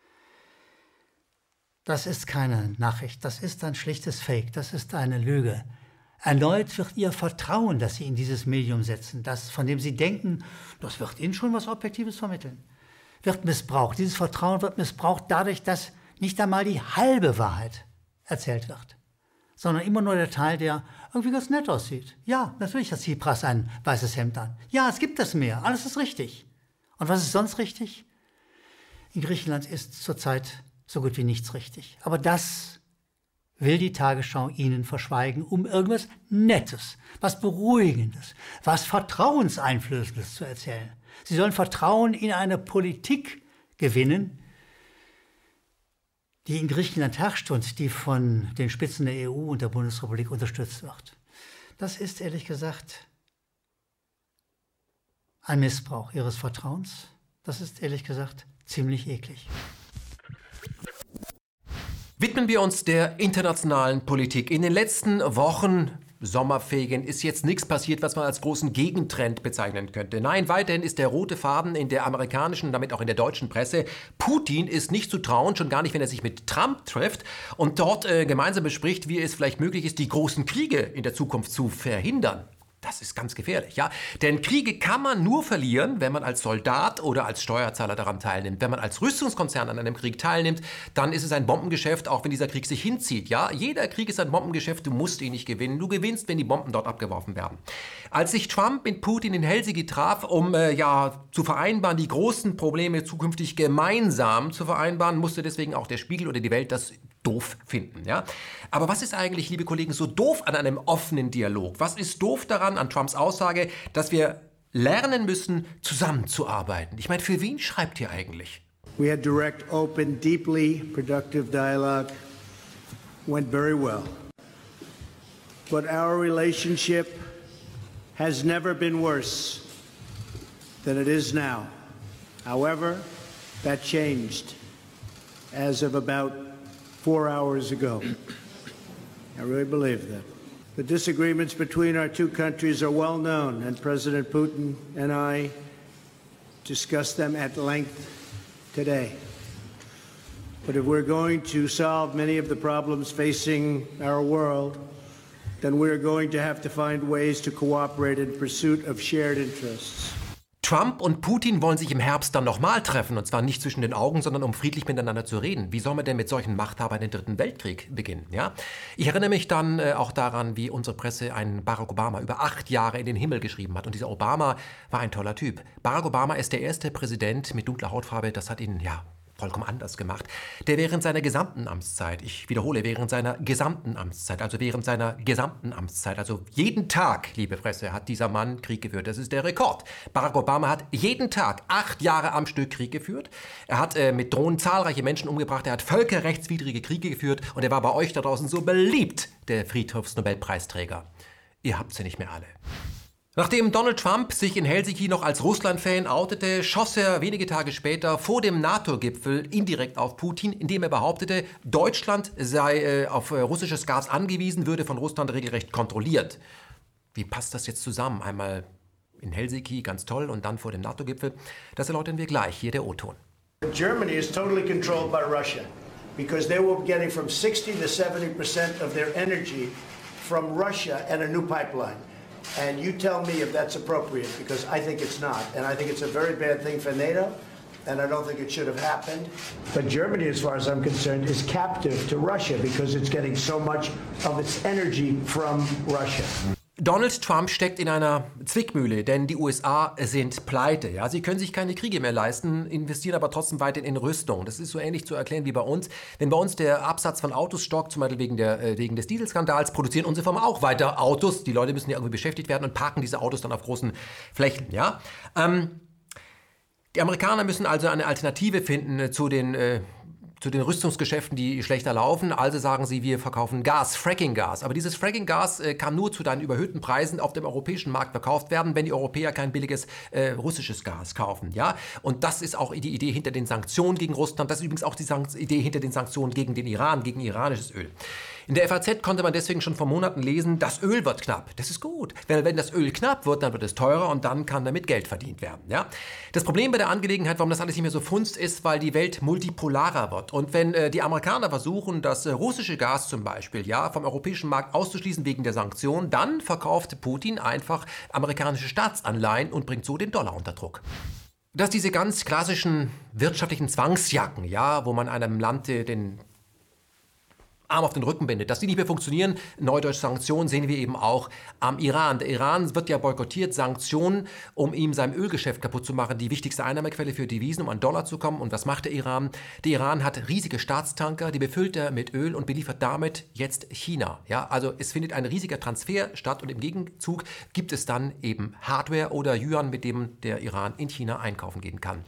Das ist keine Nachricht, das ist ein schlichtes Fake, das ist eine Lüge. Erneut wird ihr Vertrauen, das sie in dieses Medium setzen, das, von dem sie denken, das wird ihnen schon was Objektives vermitteln, wird missbraucht. Dieses Vertrauen wird missbraucht dadurch, dass nicht einmal die halbe Wahrheit erzählt wird, sondern immer nur der Teil, der irgendwie ganz nett aussieht. Ja, natürlich hat Tsipras ein weißes Hemd an. Ja, es gibt das Meer, alles ist richtig. Und was ist sonst richtig? In Griechenland ist zurzeit so gut wie nichts richtig. Aber das will die Tagesschau Ihnen verschweigen, um irgendwas Nettes, was Beruhigendes, was Vertrauenseinflößendes zu erzählen. Sie sollen Vertrauen in eine Politik gewinnen, die in Griechenland herrscht und die von den Spitzen der E U und der Bundesrepublik unterstützt wird. Das ist ehrlich gesagt ein Missbrauch ihres Vertrauens. Das ist ehrlich gesagt ziemlich eklig. Widmen wir uns der internationalen Politik. In den letzten Wochen, Sommerferien, ist jetzt nichts passiert, was man als großen Gegentrend bezeichnen könnte. Nein, weiterhin ist der rote Faden in der amerikanischen und damit auch in der deutschen Presse: Putin ist nicht zu trauen, schon gar nicht, wenn er sich mit Trump trifft und dort äh, gemeinsam bespricht, wie es vielleicht möglich ist, die großen Kriege in der Zukunft zu verhindern. Das ist ganz gefährlich, ja. Denn Kriege kann man nur verlieren, wenn man als Soldat oder als Steuerzahler daran teilnimmt. Wenn man als Rüstungskonzern an einem Krieg teilnimmt, dann ist es ein Bombengeschäft, auch wenn dieser Krieg sich hinzieht, ja. Jeder Krieg ist ein Bombengeschäft, du musst ihn nicht gewinnen. Du gewinnst, wenn die Bomben dort abgeworfen werden. Als sich Trump mit Putin in Helsinki traf, um äh, ja zu vereinbaren, die großen Probleme zukünftig gemeinsam zu vereinbaren, musste deswegen auch der Spiegel oder die Welt das doof finden, ja. Aber was ist eigentlich, liebe Kollegen, so doof an einem offenen Dialog? Was ist doof daran, an Trumps Aussage, dass wir lernen müssen, zusammenzuarbeiten? Ich meine, für wen schreibt ihr eigentlich? We had direct, open, deeply productive dialogue. Went very well. But our relationship has never been worse than it is now. However, that changed as of about four hours ago. I really believe that. The disagreements between our two countries are well known, and President Putin and I discussed them at length today. But if we're going to solve many of the problems facing our world, then we're going to have to find ways to cooperate in pursuit of shared interests. Trump und Putin wollen sich im Herbst dann nochmal treffen, und zwar nicht zwischen den Augen, sondern um friedlich miteinander zu reden. Wie soll man denn mit solchen Machthabern den Dritten Weltkrieg beginnen? Ja? Ich erinnere mich dann äh, auch daran, wie unsere Presse einen Barack Obama über acht Jahre in den Himmel geschrieben hat. Und dieser Obama war ein toller Typ. Barack Obama ist der erste Präsident mit dunkler Hautfarbe, das hat ihn, ja, vollkommen anders gemacht, der während seiner gesamten Amtszeit, ich wiederhole, während seiner gesamten Amtszeit, also während seiner gesamten Amtszeit, also jeden Tag, liebe Presse, hat dieser Mann Krieg geführt. Das ist der Rekord. Barack Obama hat jeden Tag acht Jahre am Stück Krieg geführt. Er hat äh, mit Drohnen zahlreiche Menschen umgebracht. Er hat völkerrechtswidrige Kriege geführt. Und er war bei euch da draußen so beliebt, der Friedhofsnobelpreisträger. Ihr habt sie nicht mehr alle. Nachdem Donald Trump sich in Helsinki noch als Russland-Fan outete, schoss er wenige Tage später vor dem NATO-Gipfel indirekt auf Putin, indem er behauptete, Deutschland sei äh, auf äh, russisches Gas angewiesen, würde von Russland regelrecht kontrolliert. Wie passt das jetzt zusammen? Einmal in Helsinki, ganz toll, und dann vor dem NATO-Gipfel. Das erläutern wir gleich. Hier der O-Ton. Germany is totally controlled by Russia because they were getting from sixty to seventy percent of their energy from Russia and a new pipeline. And you tell me if that's appropriate, because I think it's not. And I think it's a very bad thing for NATO, and I don't think it should have happened. But Germany, as far as I'm concerned, is captive to Russia because it's getting so much of its energy from Russia. Donald Trump steckt in einer Zwickmühle, denn die U S A sind pleite. Ja? Sie können sich keine Kriege mehr leisten, investieren aber trotzdem weiter in Rüstung. Das ist so ähnlich zu erklären wie bei uns. Wenn bei uns der Absatz von Autos stockt, zum Beispiel wegen, der, äh, wegen des Dieselskandals, produzieren unsere Firmen auch weiter Autos. Die Leute müssen ja irgendwie beschäftigt werden und parken diese Autos dann auf großen Flächen. Ja? Ähm, die Amerikaner müssen also eine Alternative finden äh, zu den... Äh, zu den Rüstungsgeschäften, die schlechter laufen. Also sagen sie, wir verkaufen Gas, Fracking-Gas. Aber dieses Fracking-Gas äh, kann nur zu deinen überhöhten Preisen auf dem europäischen Markt verkauft werden, wenn die Europäer kein billiges äh, russisches Gas kaufen. Ja? Und das ist auch die Idee hinter den Sanktionen gegen Russland. Das ist übrigens auch die Sank- Idee hinter den Sanktionen gegen den Iran, gegen iranisches Öl. In der F A Z konnte man deswegen schon vor Monaten lesen, das Öl wird knapp. Das ist gut. Weil wenn das Öl knapp wird, dann wird es teurer und dann kann damit Geld verdient werden. Ja? Das Problem bei der Angelegenheit, warum das alles nicht mehr so funzt, ist, weil die Welt multipolarer wird. Und wenn äh, die Amerikaner versuchen, das äh, russische Gas zum Beispiel ja, vom europäischen Markt auszuschließen wegen der Sanktionen, dann verkauft Putin einfach amerikanische Staatsanleihen und bringt so den Dollar unter Druck. Dass diese ganz klassischen wirtschaftlichen Zwangsjacken, ja, wo man einem Land äh, den Arm auf den Rücken bindet, dass die nicht mehr funktionieren, neudeutsch Sanktionen, sehen wir eben auch am Iran. Der Iran wird ja boykottiert, Sanktionen, um ihm sein Ölgeschäft kaputt zu machen, die wichtigste Einnahmequelle für Devisen, um an Dollar zu kommen. Und was macht der Iran? Der Iran hat riesige Staatstanker, die befüllt er mit Öl und beliefert damit jetzt China. Ja, also es findet ein riesiger Transfer statt und im Gegenzug gibt es dann eben Hardware oder Yuan, mit dem der Iran in China einkaufen gehen kann.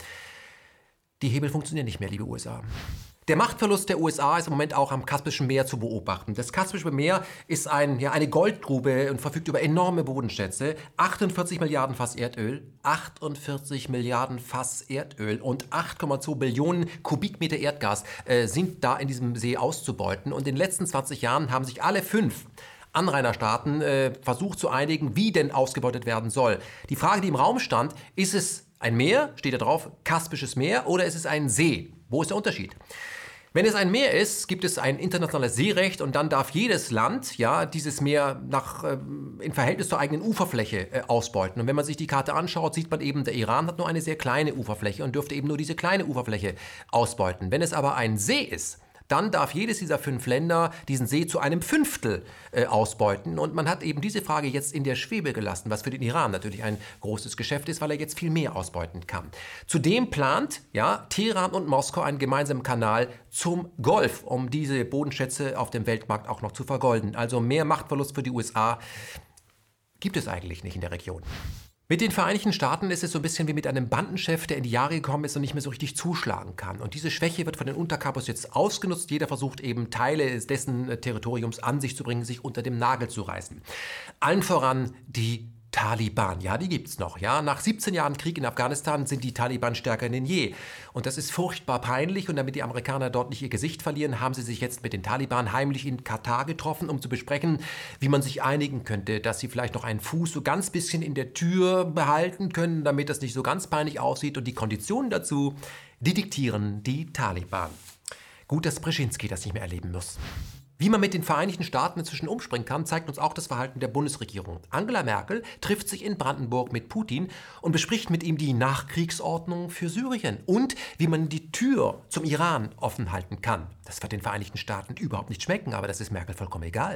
Die Hebel funktionieren nicht mehr, liebe U S A. Der Machtverlust der U S A ist im Moment auch am Kaspischen Meer zu beobachten. Das Kaspische Meer ist ein, ja, eine Goldgrube und verfügt über enorme Bodenschätze. achtundvierzig Milliarden Fass Erdöl, achtundvierzig Milliarden Fass Erdöl und acht Komma zwei Billionen Kubikmeter Erdgas äh, sind da in diesem See auszubeuten. Und in den letzten zwanzig Jahren haben sich alle fünf Anrainerstaaten äh, versucht zu einigen, wie denn ausgebeutet werden soll. Die Frage, die im Raum stand, ist es ein Meer, steht da drauf, Kaspisches Meer, oder ist es ein See? Wo ist der Unterschied? Wenn es ein Meer ist, gibt es ein internationales Seerecht und dann darf jedes Land ja, dieses Meer nach, äh, in Verhältnis zur eigenen Uferfläche äh, ausbeuten. Und wenn man sich die Karte anschaut, sieht man eben, der Iran hat nur eine sehr kleine Uferfläche und dürfte eben nur diese kleine Uferfläche ausbeuten. Wenn es aber ein See ist, dann darf jedes dieser fünf Länder diesen See zu einem Fünftel äh, ausbeuten. Und man hat eben diese Frage jetzt in der Schwebe gelassen, was für den Iran natürlich ein großes Geschäft ist, weil er jetzt viel mehr ausbeuten kann. Zudem plant ja, Teheran und Moskau einen gemeinsamen Kanal zum Golf, um diese Bodenschätze auf dem Weltmarkt auch noch zu vergolden. Also mehr Machtverlust für die U S A gibt es eigentlich nicht in der Region. Mit den Vereinigten Staaten ist es so ein bisschen wie mit einem Bandenchef, der in die Jahre gekommen ist und nicht mehr so richtig zuschlagen kann. Und diese Schwäche wird von den Unterkapos jetzt ausgenutzt. Jeder versucht eben Teile dessen Territoriums an sich zu bringen, sich unter dem Nagel zu reißen. Allen voran die Taliban. Ja, die gibt's noch. Ja, nach siebzehn Jahren Krieg in Afghanistan sind die Taliban stärker denn je. Und das ist furchtbar peinlich. Und damit die Amerikaner dort nicht ihr Gesicht verlieren, haben sie sich jetzt mit den Taliban heimlich in Katar getroffen, um zu besprechen, wie man sich einigen könnte, dass sie vielleicht noch einen Fuß so ganz bisschen in der Tür behalten können, damit das nicht so ganz peinlich aussieht. Und die Konditionen dazu, die diktieren die Taliban. Gut, dass Brzezinski das nicht mehr erleben muss. Wie man mit den Vereinigten Staaten inzwischen umspringen kann, zeigt uns auch das Verhalten der Bundesregierung. Angela Merkel trifft sich in Brandenburg mit Putin und bespricht mit ihm die Nachkriegsordnung für Syrien und wie man die Tür zum Iran offen halten kann. Das wird den Vereinigten Staaten überhaupt nicht schmecken, aber das ist Merkel vollkommen egal.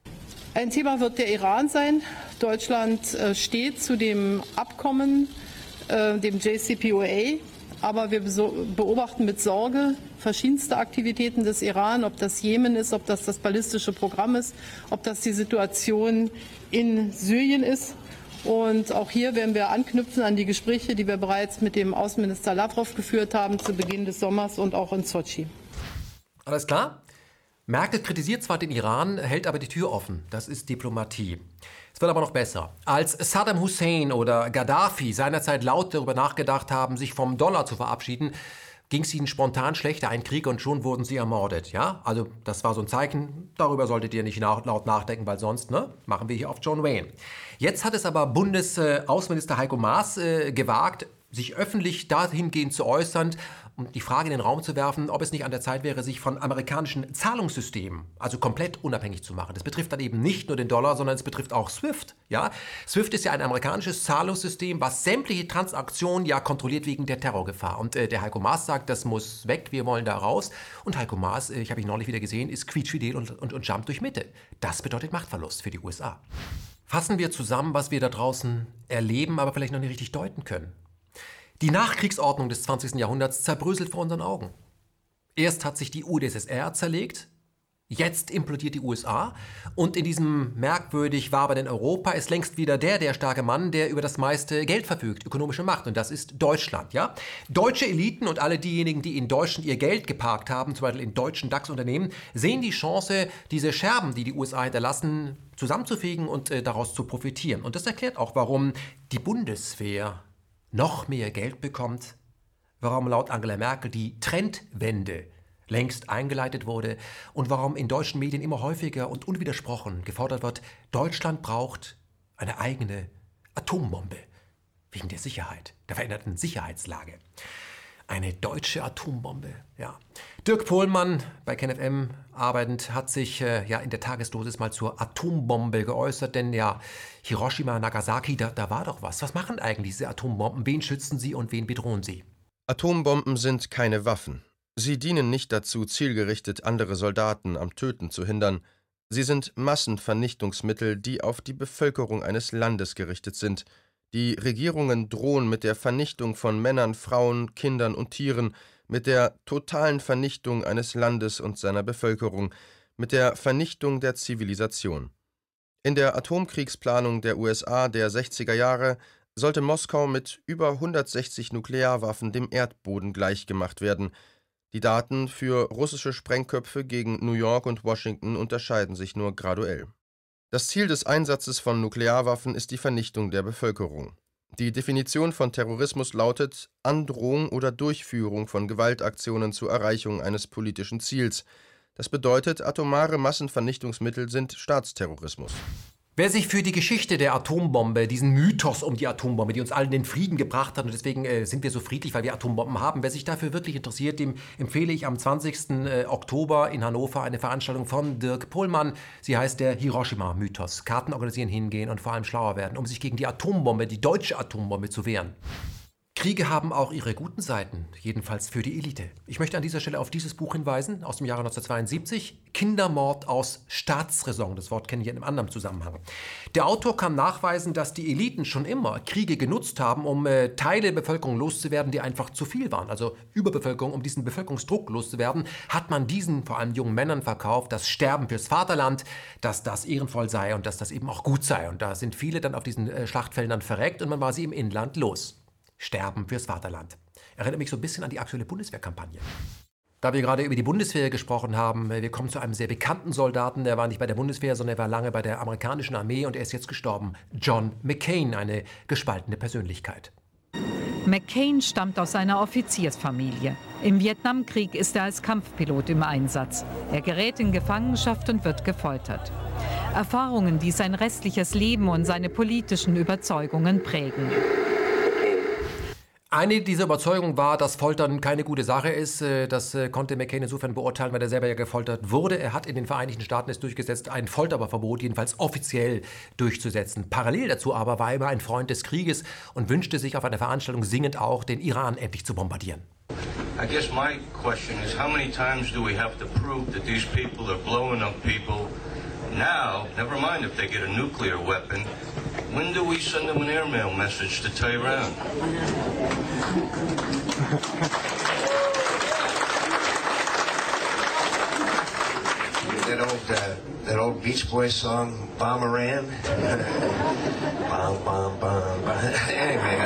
Ein Thema wird der Iran sein. Deutschland äh, steht zu dem Abkommen, äh, dem J C P O A. Aber wir beobachten mit Sorge verschiedenste Aktivitäten des Iran, ob das Jemen ist, ob das das ballistische Programm ist, ob das die Situation in Syrien ist. Und auch hier werden wir anknüpfen an die Gespräche, die wir bereits mit dem Außenminister Lavrov geführt haben zu Beginn des Sommers und auch in Sotschi. Alles klar? Merkel kritisiert zwar den Iran, hält aber die Tür offen. Das ist Diplomatie. Es wird aber noch besser. Als Saddam Hussein oder Gaddafi seinerzeit laut darüber nachgedacht haben, sich vom Dollar zu verabschieden, ging es ihnen spontan schlechter, ein Krieg, und schon wurden sie ermordet. Ja? Also das war so ein Zeichen, darüber solltet ihr nicht nach, laut nachdenken, weil sonst ne, machen wir hier auf John Wayne. Jetzt hat es aber Bundesaußenminister Heiko Maas äh, gewagt, sich öffentlich dahingehend zu äußern, um die Frage in den Raum zu werfen, ob es nicht an der Zeit wäre, sich von amerikanischen Zahlungssystemen, also komplett unabhängig zu machen. Das betrifft dann eben nicht nur den Dollar, sondern es betrifft auch SWIFT. Ja? SWIFT ist ja ein amerikanisches Zahlungssystem, was sämtliche Transaktionen ja kontrolliert wegen der Terrorgefahr. Und äh, der Heiko Maas sagt, das muss weg, wir wollen da raus. Und Heiko Maas, äh, ich habe ihn neulich wieder gesehen, ist quietschfidel und, und, und jumpt durch Mitte. Das bedeutet Machtverlust für die U S A. Fassen wir zusammen, was wir da draußen erleben, aber vielleicht noch nicht richtig deuten können. Die Nachkriegsordnung des zwanzigsten Jahrhunderts zerbröselt vor unseren Augen. Erst hat sich die U d S S R zerlegt, jetzt implodiert die U S A und in diesem merkwürdig wabernden Europa ist längst wieder der, der starke Mann, der über das meiste Geld verfügt, ökonomische Macht, und das ist Deutschland. Ja? Deutsche Eliten und alle diejenigen, die in Deutschland ihr Geld geparkt haben, zum Beispiel in deutschen DAX-Unternehmen, sehen die Chance, diese Scherben, die die U S A hinterlassen, zusammenzufegen und äh, daraus zu profitieren. Und das erklärt auch, warum die Bundeswehr noch mehr Geld bekommt, warum laut Angela Merkel die Trendwende längst eingeleitet wurde und warum in deutschen Medien immer häufiger und unwidersprochen gefordert wird, Deutschland braucht eine eigene Atombombe wegen der Sicherheit, der veränderten Sicherheitslage. Eine deutsche Atombombe, ja. Dirk Pohlmann, bei K N F M arbeitend, hat sich äh, ja in der Tagesdosis mal zur Atombombe geäußert, denn ja, Hiroshima, Nagasaki, da, da war doch was. Was machen eigentlich diese Atombomben? Wen schützen sie und wen bedrohen sie? Atombomben sind keine Waffen. Sie dienen nicht dazu, zielgerichtet andere Soldaten am Töten zu hindern. Sie sind Massenvernichtungsmittel, die auf die Bevölkerung eines Landes gerichtet sind. Die Regierungen drohen mit der Vernichtung von Männern, Frauen, Kindern und Tieren, mit der totalen Vernichtung eines Landes und seiner Bevölkerung, mit der Vernichtung der Zivilisation. In der Atomkriegsplanung der U S A der sechziger Jahre sollte Moskau mit über hundertsechzig Nuklearwaffen dem Erdboden gleichgemacht werden. Die Daten für russische Sprengköpfe gegen New York und Washington unterscheiden sich nur graduell. Das Ziel des Einsatzes von Nuklearwaffen ist die Vernichtung der Bevölkerung. Die Definition von Terrorismus lautet Androhung oder Durchführung von Gewaltaktionen zur Erreichung eines politischen Ziels. Das bedeutet, atomare Massenvernichtungsmittel sind Staatsterrorismus. Wer sich für die Geschichte der Atombombe, diesen Mythos um die Atombombe, die uns allen den Frieden gebracht hat, und deswegen äh, sind wir so friedlich, weil wir Atombomben haben, wer sich dafür wirklich interessiert, dem empfehle ich am zwanzigsten Oktober in Hannover eine Veranstaltung von Dirk Pohlmann. Sie heißt der Hiroshima-Mythos. Karten organisieren, hingehen und vor allem schlauer werden, um sich gegen die Atombombe, die deutsche Atombombe, zu wehren. Kriege haben auch ihre guten Seiten, jedenfalls für die Elite. Ich möchte an dieser Stelle auf dieses Buch hinweisen, aus dem Jahre neunzehnhundertzweiundsiebzig, Kindermord aus Staatsräson. Das Wort kennen wir in einem anderen Zusammenhang. Der Autor kann nachweisen, dass die Eliten schon immer Kriege genutzt haben, um äh, Teile der Bevölkerung loszuwerden, die einfach zu viel waren. Also Überbevölkerung, um diesen Bevölkerungsdruck loszuwerden, hat man diesen, vor allem jungen Männern, verkauft, das Sterben fürs Vaterland, dass das ehrenvoll sei und dass das eben auch gut sei. Und da sind viele dann auf diesen äh, Schlachtfeldern verreckt und man war sie im Inland los. Sterben fürs Vaterland. Erinnert mich so ein bisschen an die aktuelle Bundeswehrkampagne. Da wir gerade über die Bundeswehr gesprochen haben, wir kommen zu einem sehr bekannten Soldaten, der war nicht bei der Bundeswehr, sondern er war lange bei der amerikanischen Armee und er ist jetzt gestorben. John McCain, eine gespaltene Persönlichkeit. McCain stammt aus einer Offiziersfamilie. Im Vietnamkrieg ist er als Kampfpilot im Einsatz. Er gerät in Gefangenschaft und wird gefoltert. Erfahrungen, die sein restliches Leben und seine politischen Überzeugungen prägen. Eine dieser Überzeugungen war, dass Foltern keine gute Sache ist. Das konnte McCain insofern beurteilen, weil er selber ja gefoltert wurde. Er hat in den Vereinigten Staaten es durchgesetzt, ein Folterverbot jedenfalls offiziell durchzusetzen. Parallel dazu aber war er immer ein Freund des Krieges und wünschte sich auf einer Veranstaltung singend auch, den Iran endlich zu bombardieren. I guess my question is, how many times do we have to prove that these people are blowing up people? Now, never mind if they get a nuclear weapon, when do we send them an airmail message to Tehran? That old, uh, that old Beach Boys song, Bomb Iran? Bomb, bomb, bomb, bomb. Anyway,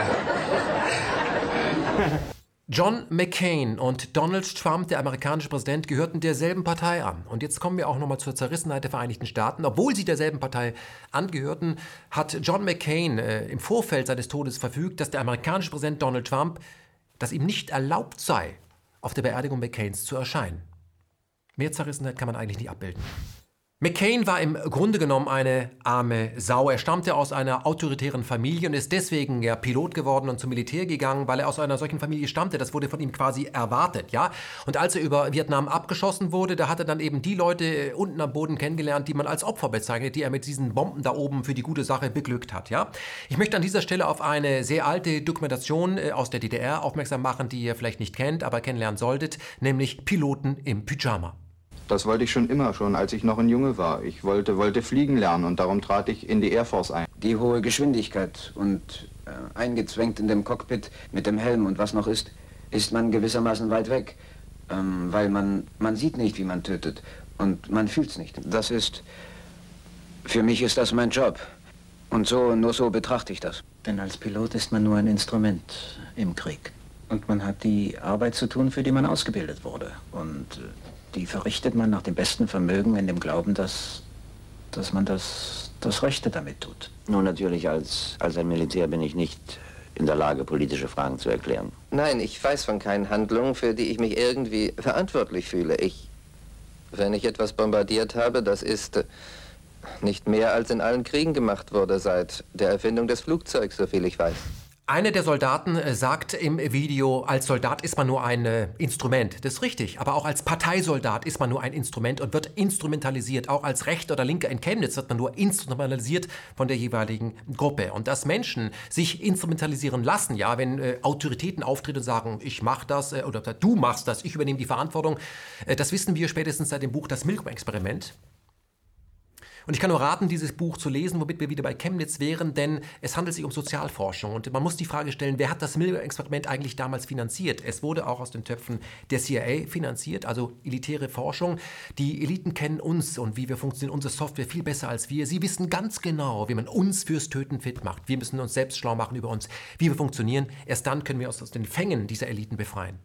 uh... John McCain und Donald Trump, der amerikanische Präsident, gehörten derselben Partei an. Und jetzt kommen wir auch nochmal zur Zerrissenheit der Vereinigten Staaten. Obwohl sie derselben Partei angehörten, hat John McCain äh, im Vorfeld seines Todes verfügt, dass der amerikanische Präsident Donald Trump, dass ihm nicht erlaubt sei, auf der Beerdigung McCains zu erscheinen. Mehr Zerrissenheit kann man eigentlich nicht abbilden. McCain war im Grunde genommen eine arme Sau. Er stammte aus einer autoritären Familie und ist deswegen ja Pilot geworden und zum Militär gegangen, weil er aus einer solchen Familie stammte. Das wurde von ihm quasi erwartet, ja. Und als er über Vietnam abgeschossen wurde, da hat er dann eben die Leute unten am Boden kennengelernt, die man als Opfer bezeichnet, die er mit diesen Bomben da oben für die gute Sache beglückt hat, ja. Ich möchte an dieser Stelle auf eine sehr alte Dokumentation aus der D D R aufmerksam machen, die ihr vielleicht nicht kennt, aber kennenlernen solltet, nämlich Piloten im Pyjama. Das wollte ich schon immer, schon als ich noch ein Junge war. Ich wollte, wollte fliegen lernen und darum trat ich in die Air Force ein. Die hohe Geschwindigkeit und äh, eingezwängt in dem Cockpit mit dem Helm und was noch ist, ist man gewissermaßen weit weg. Ähm, weil man, man sieht nicht, wie man tötet und man fühlt es nicht. Das ist, für mich ist das mein Job. Und so, nur so betrachte ich das. Denn als Pilot ist man nur ein Instrument im Krieg. Und man hat die Arbeit zu tun, für die man ausgebildet wurde. Und äh, die verrichtet man nach dem besten Vermögen in dem Glauben, dass, dass man das, das Rechte damit tut. Nun, natürlich, als, als ein Militär bin ich nicht in der Lage, politische Fragen zu erklären. Nein, ich weiß von keinen Handlungen, für die ich mich irgendwie verantwortlich fühle. Ich, wenn ich etwas bombardiert habe, das ist nicht mehr, als in allen Kriegen gemacht wurde, seit der Erfindung des Flugzeugs, soviel ich weiß. Einer der Soldaten sagt im Video, als Soldat ist man nur ein äh, Instrument. Das ist richtig, aber auch als Parteisoldat ist man nur ein Instrument und wird instrumentalisiert. Auch als Rechter oder Linker in Chemnitz wird man nur instrumentalisiert von der jeweiligen Gruppe. Und dass Menschen sich instrumentalisieren lassen, ja, wenn äh, Autoritäten auftreten und sagen, ich mach das äh, oder du machst das, ich übernehme die Verantwortung, äh, das wissen wir spätestens seit dem Buch Das Milgram-Experiment. Und ich kann nur raten, dieses Buch zu lesen, womit wir wieder bei Chemnitz wären, denn es handelt sich um Sozialforschung. Und man muss die Frage stellen, wer hat das Milgram-Experiment eigentlich damals finanziert? Es wurde auch aus den Töpfen der C I A finanziert, also elitäre Forschung. Die Eliten kennen uns und wie wir funktionieren, unsere Software viel besser als wir. Sie wissen ganz genau, wie man uns fürs Töten fit macht. Wir müssen uns selbst schlau machen über uns, wie wir funktionieren. Erst dann können wir uns aus den Fängen dieser Eliten befreien.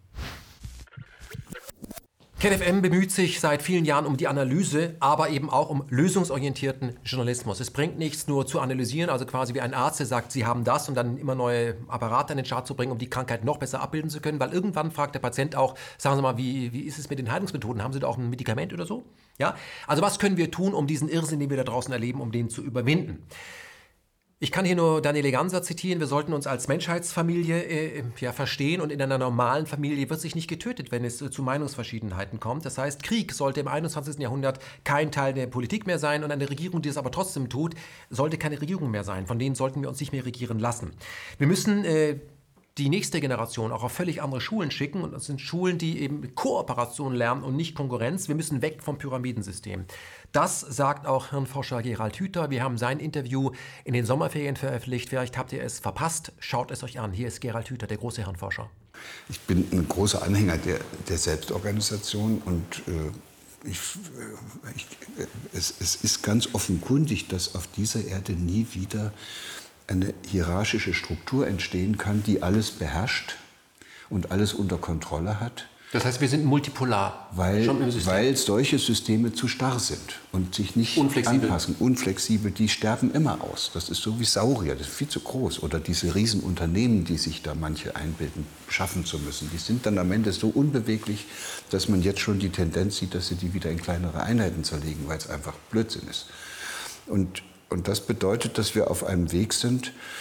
KenFM bemüht sich seit vielen Jahren um die Analyse, aber eben auch um lösungsorientierten Journalismus. Es bringt nichts, nur zu analysieren, also quasi wie ein Arzt, der sagt, Sie haben das und dann immer neue Apparate an den Start zu bringen, um die Krankheit noch besser abbilden zu können, weil irgendwann fragt der Patient auch, sagen Sie mal, wie, wie ist es mit den Heilungsmethoden? Haben Sie da auch ein Medikament oder so? Ja? Also was können wir tun, um diesen Irrsinn, den wir da draußen erleben, um den zu überwinden? Ich kann hier nur Daniele Ganser zitieren, wir sollten uns als Menschheitsfamilie äh, ja, verstehen und in einer normalen Familie wird sich nicht getötet, wenn es äh, zu Meinungsverschiedenheiten kommt. Das heißt, Krieg sollte im einundzwanzigsten Jahrhundert kein Teil der Politik mehr sein und eine Regierung, die es aber trotzdem tut, sollte keine Regierung mehr sein. Von denen sollten wir uns nicht mehr regieren lassen. Wir müssen äh, die nächste Generation auch auf völlig andere Schulen schicken und das sind Schulen, die eben Kooperation lernen und nicht Konkurrenz. Wir müssen weg vom Pyramidensystem. Das sagt auch Hirnforscher Gerald Hüther. Wir haben sein Interview in den Sommerferien veröffentlicht. Vielleicht habt ihr es verpasst. Schaut es euch an. Hier ist Gerald Hüther, der große Hirnforscher. Ich bin ein großer Anhänger der, der Selbstorganisation und äh, ich, äh, ich, äh, es, es ist ganz offenkundig, dass auf dieser Erde nie wieder eine hierarchische Struktur entstehen kann, die alles beherrscht und alles unter Kontrolle hat. Das heißt, wir sind multipolar. Weil, weil solche Systeme zu starr sind und sich nicht unflexibel. anpassen. Unflexibel, die sterben immer aus. Das ist so wie Saurier, das ist viel zu groß. Oder diese Riesenunternehmen, die sich da manche einbilden, schaffen zu müssen. Die sind dann am Ende so unbeweglich, dass man jetzt schon die Tendenz sieht, dass sie die wieder in kleinere Einheiten zerlegen, weil es einfach Blödsinn ist. Und Und das bedeutet, dass wir auf einem Weg sind,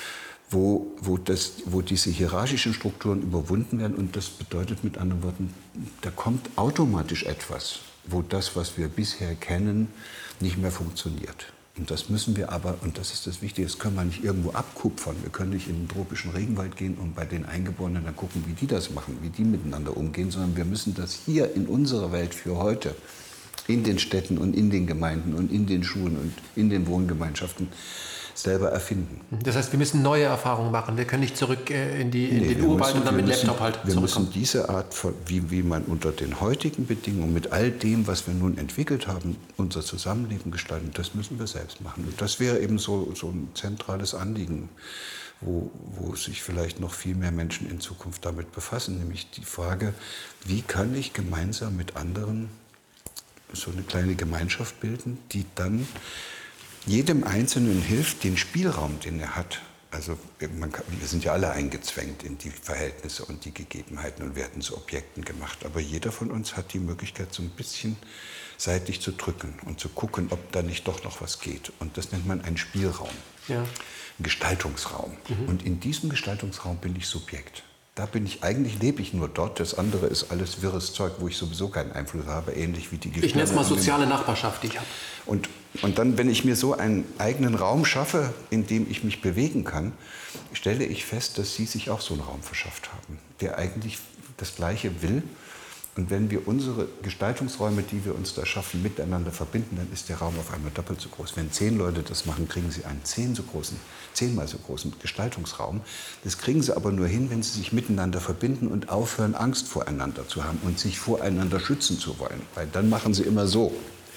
wo, wo, das, wo diese hierarchischen Strukturen überwunden werden. Und das bedeutet mit anderen Worten, da kommt automatisch etwas, wo das, was wir bisher kennen, nicht mehr funktioniert. Und das müssen wir aber, und das ist das Wichtige, das können wir nicht irgendwo abkupfern. Wir können nicht in den tropischen Regenwald gehen und bei den Eingeborenen dann gucken, wie die das machen, wie die miteinander umgehen, sondern wir müssen das hier in unserer Welt für heute, in den Städten und in den Gemeinden und in den Schulen und in den Wohngemeinschaften selber erfinden. Das heißt, wir müssen neue Erfahrungen machen. Wir können nicht zurück äh, in, die, in nee, den Urwald und dann mit müssen, Laptop halt Wir zurückkommen. müssen diese Art, von, wie, wie man unter den heutigen Bedingungen, mit all dem, was wir nun entwickelt haben, unser Zusammenleben gestalten, das müssen wir selbst machen. Und das wäre eben so, so ein zentrales Anliegen, wo, wo sich vielleicht noch viel mehr Menschen in Zukunft damit befassen, nämlich die Frage, wie kann ich gemeinsam mit anderen so eine kleine Gemeinschaft bilden, die dann jedem Einzelnen hilft, den Spielraum, den er hat. Also man kann, wir sind ja alle eingezwängt in die Verhältnisse und die Gegebenheiten und werden zu Objekten gemacht. Aber jeder von uns hat die Möglichkeit, so ein bisschen seitlich zu drücken und zu gucken, ob da nicht doch noch was geht. Und das nennt man einen Spielraum, ja. einen Gestaltungsraum. Mhm. Und in diesem Gestaltungsraum bin ich Subjekt. Da bin ich, eigentlich lebe ich nur dort. Das andere ist alles wirres Zeug, wo ich sowieso keinen Einfluss habe, ähnlich wie die Ich nenne es mal soziale Nachbarschaft, die ich habe. Und, und dann, wenn ich mir so einen eigenen Raum schaffe, in dem ich mich bewegen kann, stelle ich fest, dass Sie sich auch so einen Raum verschafft haben, der eigentlich das Gleiche will. Und wenn wir unsere Gestaltungsräume, die wir uns da schaffen, miteinander verbinden, dann ist der Raum auf einmal doppelt so groß. Wenn zehn Leute das machen, kriegen sie einen zehn so großen, zehnmal so großen Gestaltungsraum. Das kriegen sie aber nur hin, wenn sie sich miteinander verbinden und aufhören, Angst voreinander zu haben und sich voreinander schützen zu wollen. Weil dann machen sie immer so.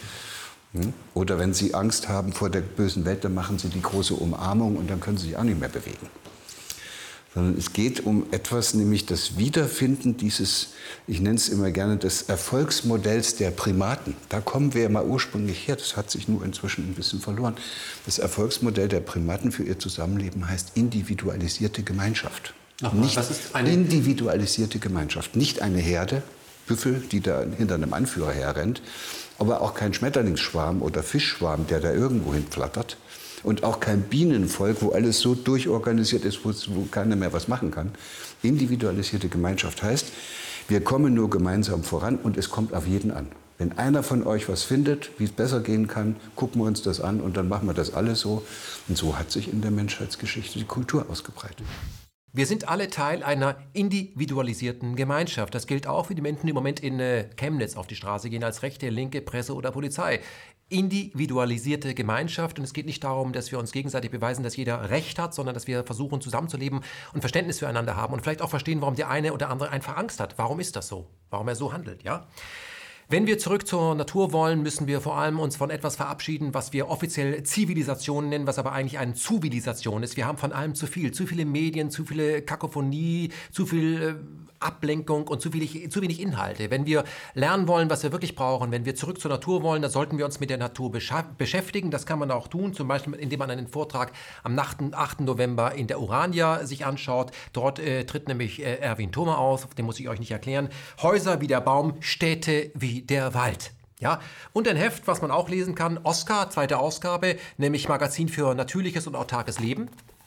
Oder wenn sie Angst haben vor der bösen Welt, dann machen sie die große Umarmung und dann können sie sich auch nicht mehr bewegen. Sondern es geht um etwas, nämlich das Wiederfinden dieses, ich nenne es immer gerne, des Erfolgsmodells der Primaten. Da kommen wir ja mal ursprünglich her, das hat sich nur inzwischen ein bisschen verloren. Das Erfolgsmodell der Primaten für ihr Zusammenleben heißt individualisierte Gemeinschaft. Nochmal, nicht was ist eine individualisierte Gemeinschaft, nicht eine Herde, Büffel, die da hinter einem Anführer herrennt, aber auch kein Schmetterlingsschwarm oder Fischschwarm, der da irgendwo hin flattert. Und auch kein Bienenvolk, wo alles so durchorganisiert ist, wo keiner mehr was machen kann. Individualisierte Gemeinschaft heißt, wir kommen nur gemeinsam voran und es kommt auf jeden an. Wenn einer von euch was findet, wie es besser gehen kann, gucken wir uns das an und dann machen wir das alle so. Und so hat sich in der Menschheitsgeschichte die Kultur ausgebreitet. Wir sind alle Teil einer individualisierten Gemeinschaft. Das gilt auch für die Menschen, die im Moment in äh, Chemnitz auf die Straße gehen, als Rechte, Linke, Presse oder Polizei. Individualisierte Gemeinschaft. Und es geht nicht darum, dass wir uns gegenseitig beweisen, dass jeder Recht hat, sondern dass wir versuchen, zusammenzuleben und Verständnis füreinander haben und vielleicht auch verstehen, warum der eine oder andere einfach Angst hat. Warum ist das so? Warum er so handelt, ja? Wenn wir zurück zur Natur wollen, müssen wir vor allem uns von etwas verabschieden, was wir offiziell Zivilisation nennen, was aber eigentlich eine Zivilisation ist. Wir haben von allem zu viel. Zu viele Medien, zu viele Kakophonie, zu viel äh, Ablenkung und zu, viel, zu wenig Inhalte. Wenn wir lernen wollen, was wir wirklich brauchen, wenn wir zurück zur Natur wollen, dann sollten wir uns mit der Natur beschäftigen. Das kann man auch tun, zum Beispiel indem man einen Vortrag am achten November in der Urania sich anschaut. Dort äh, tritt nämlich äh, Erwin Thoma auf, den muss ich euch nicht erklären. Häuser wie der Baum, Städte wie der Wald. Ja, und ein Heft, was man auch lesen kann, Oskar, zweite Ausgabe, nämlich Magazin für natürliches und autarkes Leben.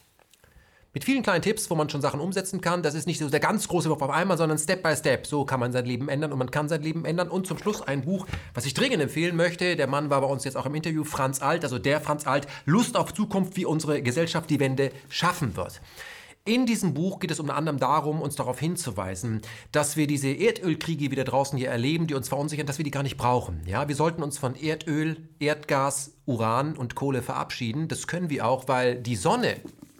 Mit vielen kleinen Tipps, wo man schon Sachen umsetzen kann. Das ist nicht so der ganz große Wurf auf einmal, sondern Step by Step. So kann man sein Leben ändern und man kann sein Leben ändern. Und zum Schluss ein Buch, was ich dringend empfehlen möchte. Der Mann war bei uns jetzt auch im Interview, Franz Alt, also der Franz Alt, Lust auf Zukunft, wie unsere Gesellschaft die Wende schaffen wird. In diesem Buch geht es unter anderem darum, uns darauf hinzuweisen, dass wir diese Erdölkriege, wie da draußen hier erleben, die uns verunsichern, dass wir die gar nicht brauchen. Ja, wir sollten uns von Erdöl, Erdgas, Uran und Kohle verabschieden. Das können wir auch, weil die Sonne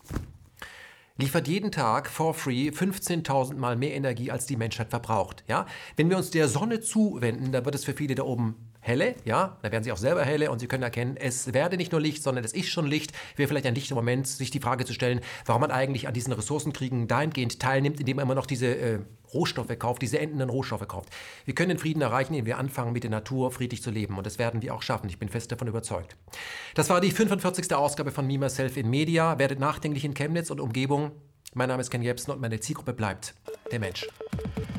liefert jeden Tag for free fünfzehntausend Mal mehr Energie, als die Menschheit verbraucht. Ja? Wenn wir uns der Sonne zuwenden, dann wird es für viele da oben helle, ja, da werden sie auch selber helle und sie können erkennen, es werde nicht nur Licht, sondern es ist schon Licht. Wäre vielleicht ein lichter Moment, sich die Frage zu stellen, warum man eigentlich an diesen Ressourcenkriegen dahingehend teilnimmt, indem man immer noch diese äh, Rohstoffe kauft, diese endenden Rohstoffe kauft. Wir können den Frieden erreichen, indem wir anfangen, mit der Natur friedlich zu leben. Und das werden wir auch schaffen. Ich bin fest davon überzeugt. Das war die fünfundvierzigste Ausgabe von Me, Myself in Media. Werdet nachdenklich in Chemnitz und Umgebung. Mein Name ist Ken Jebsen und meine Zielgruppe bleibt der Mensch.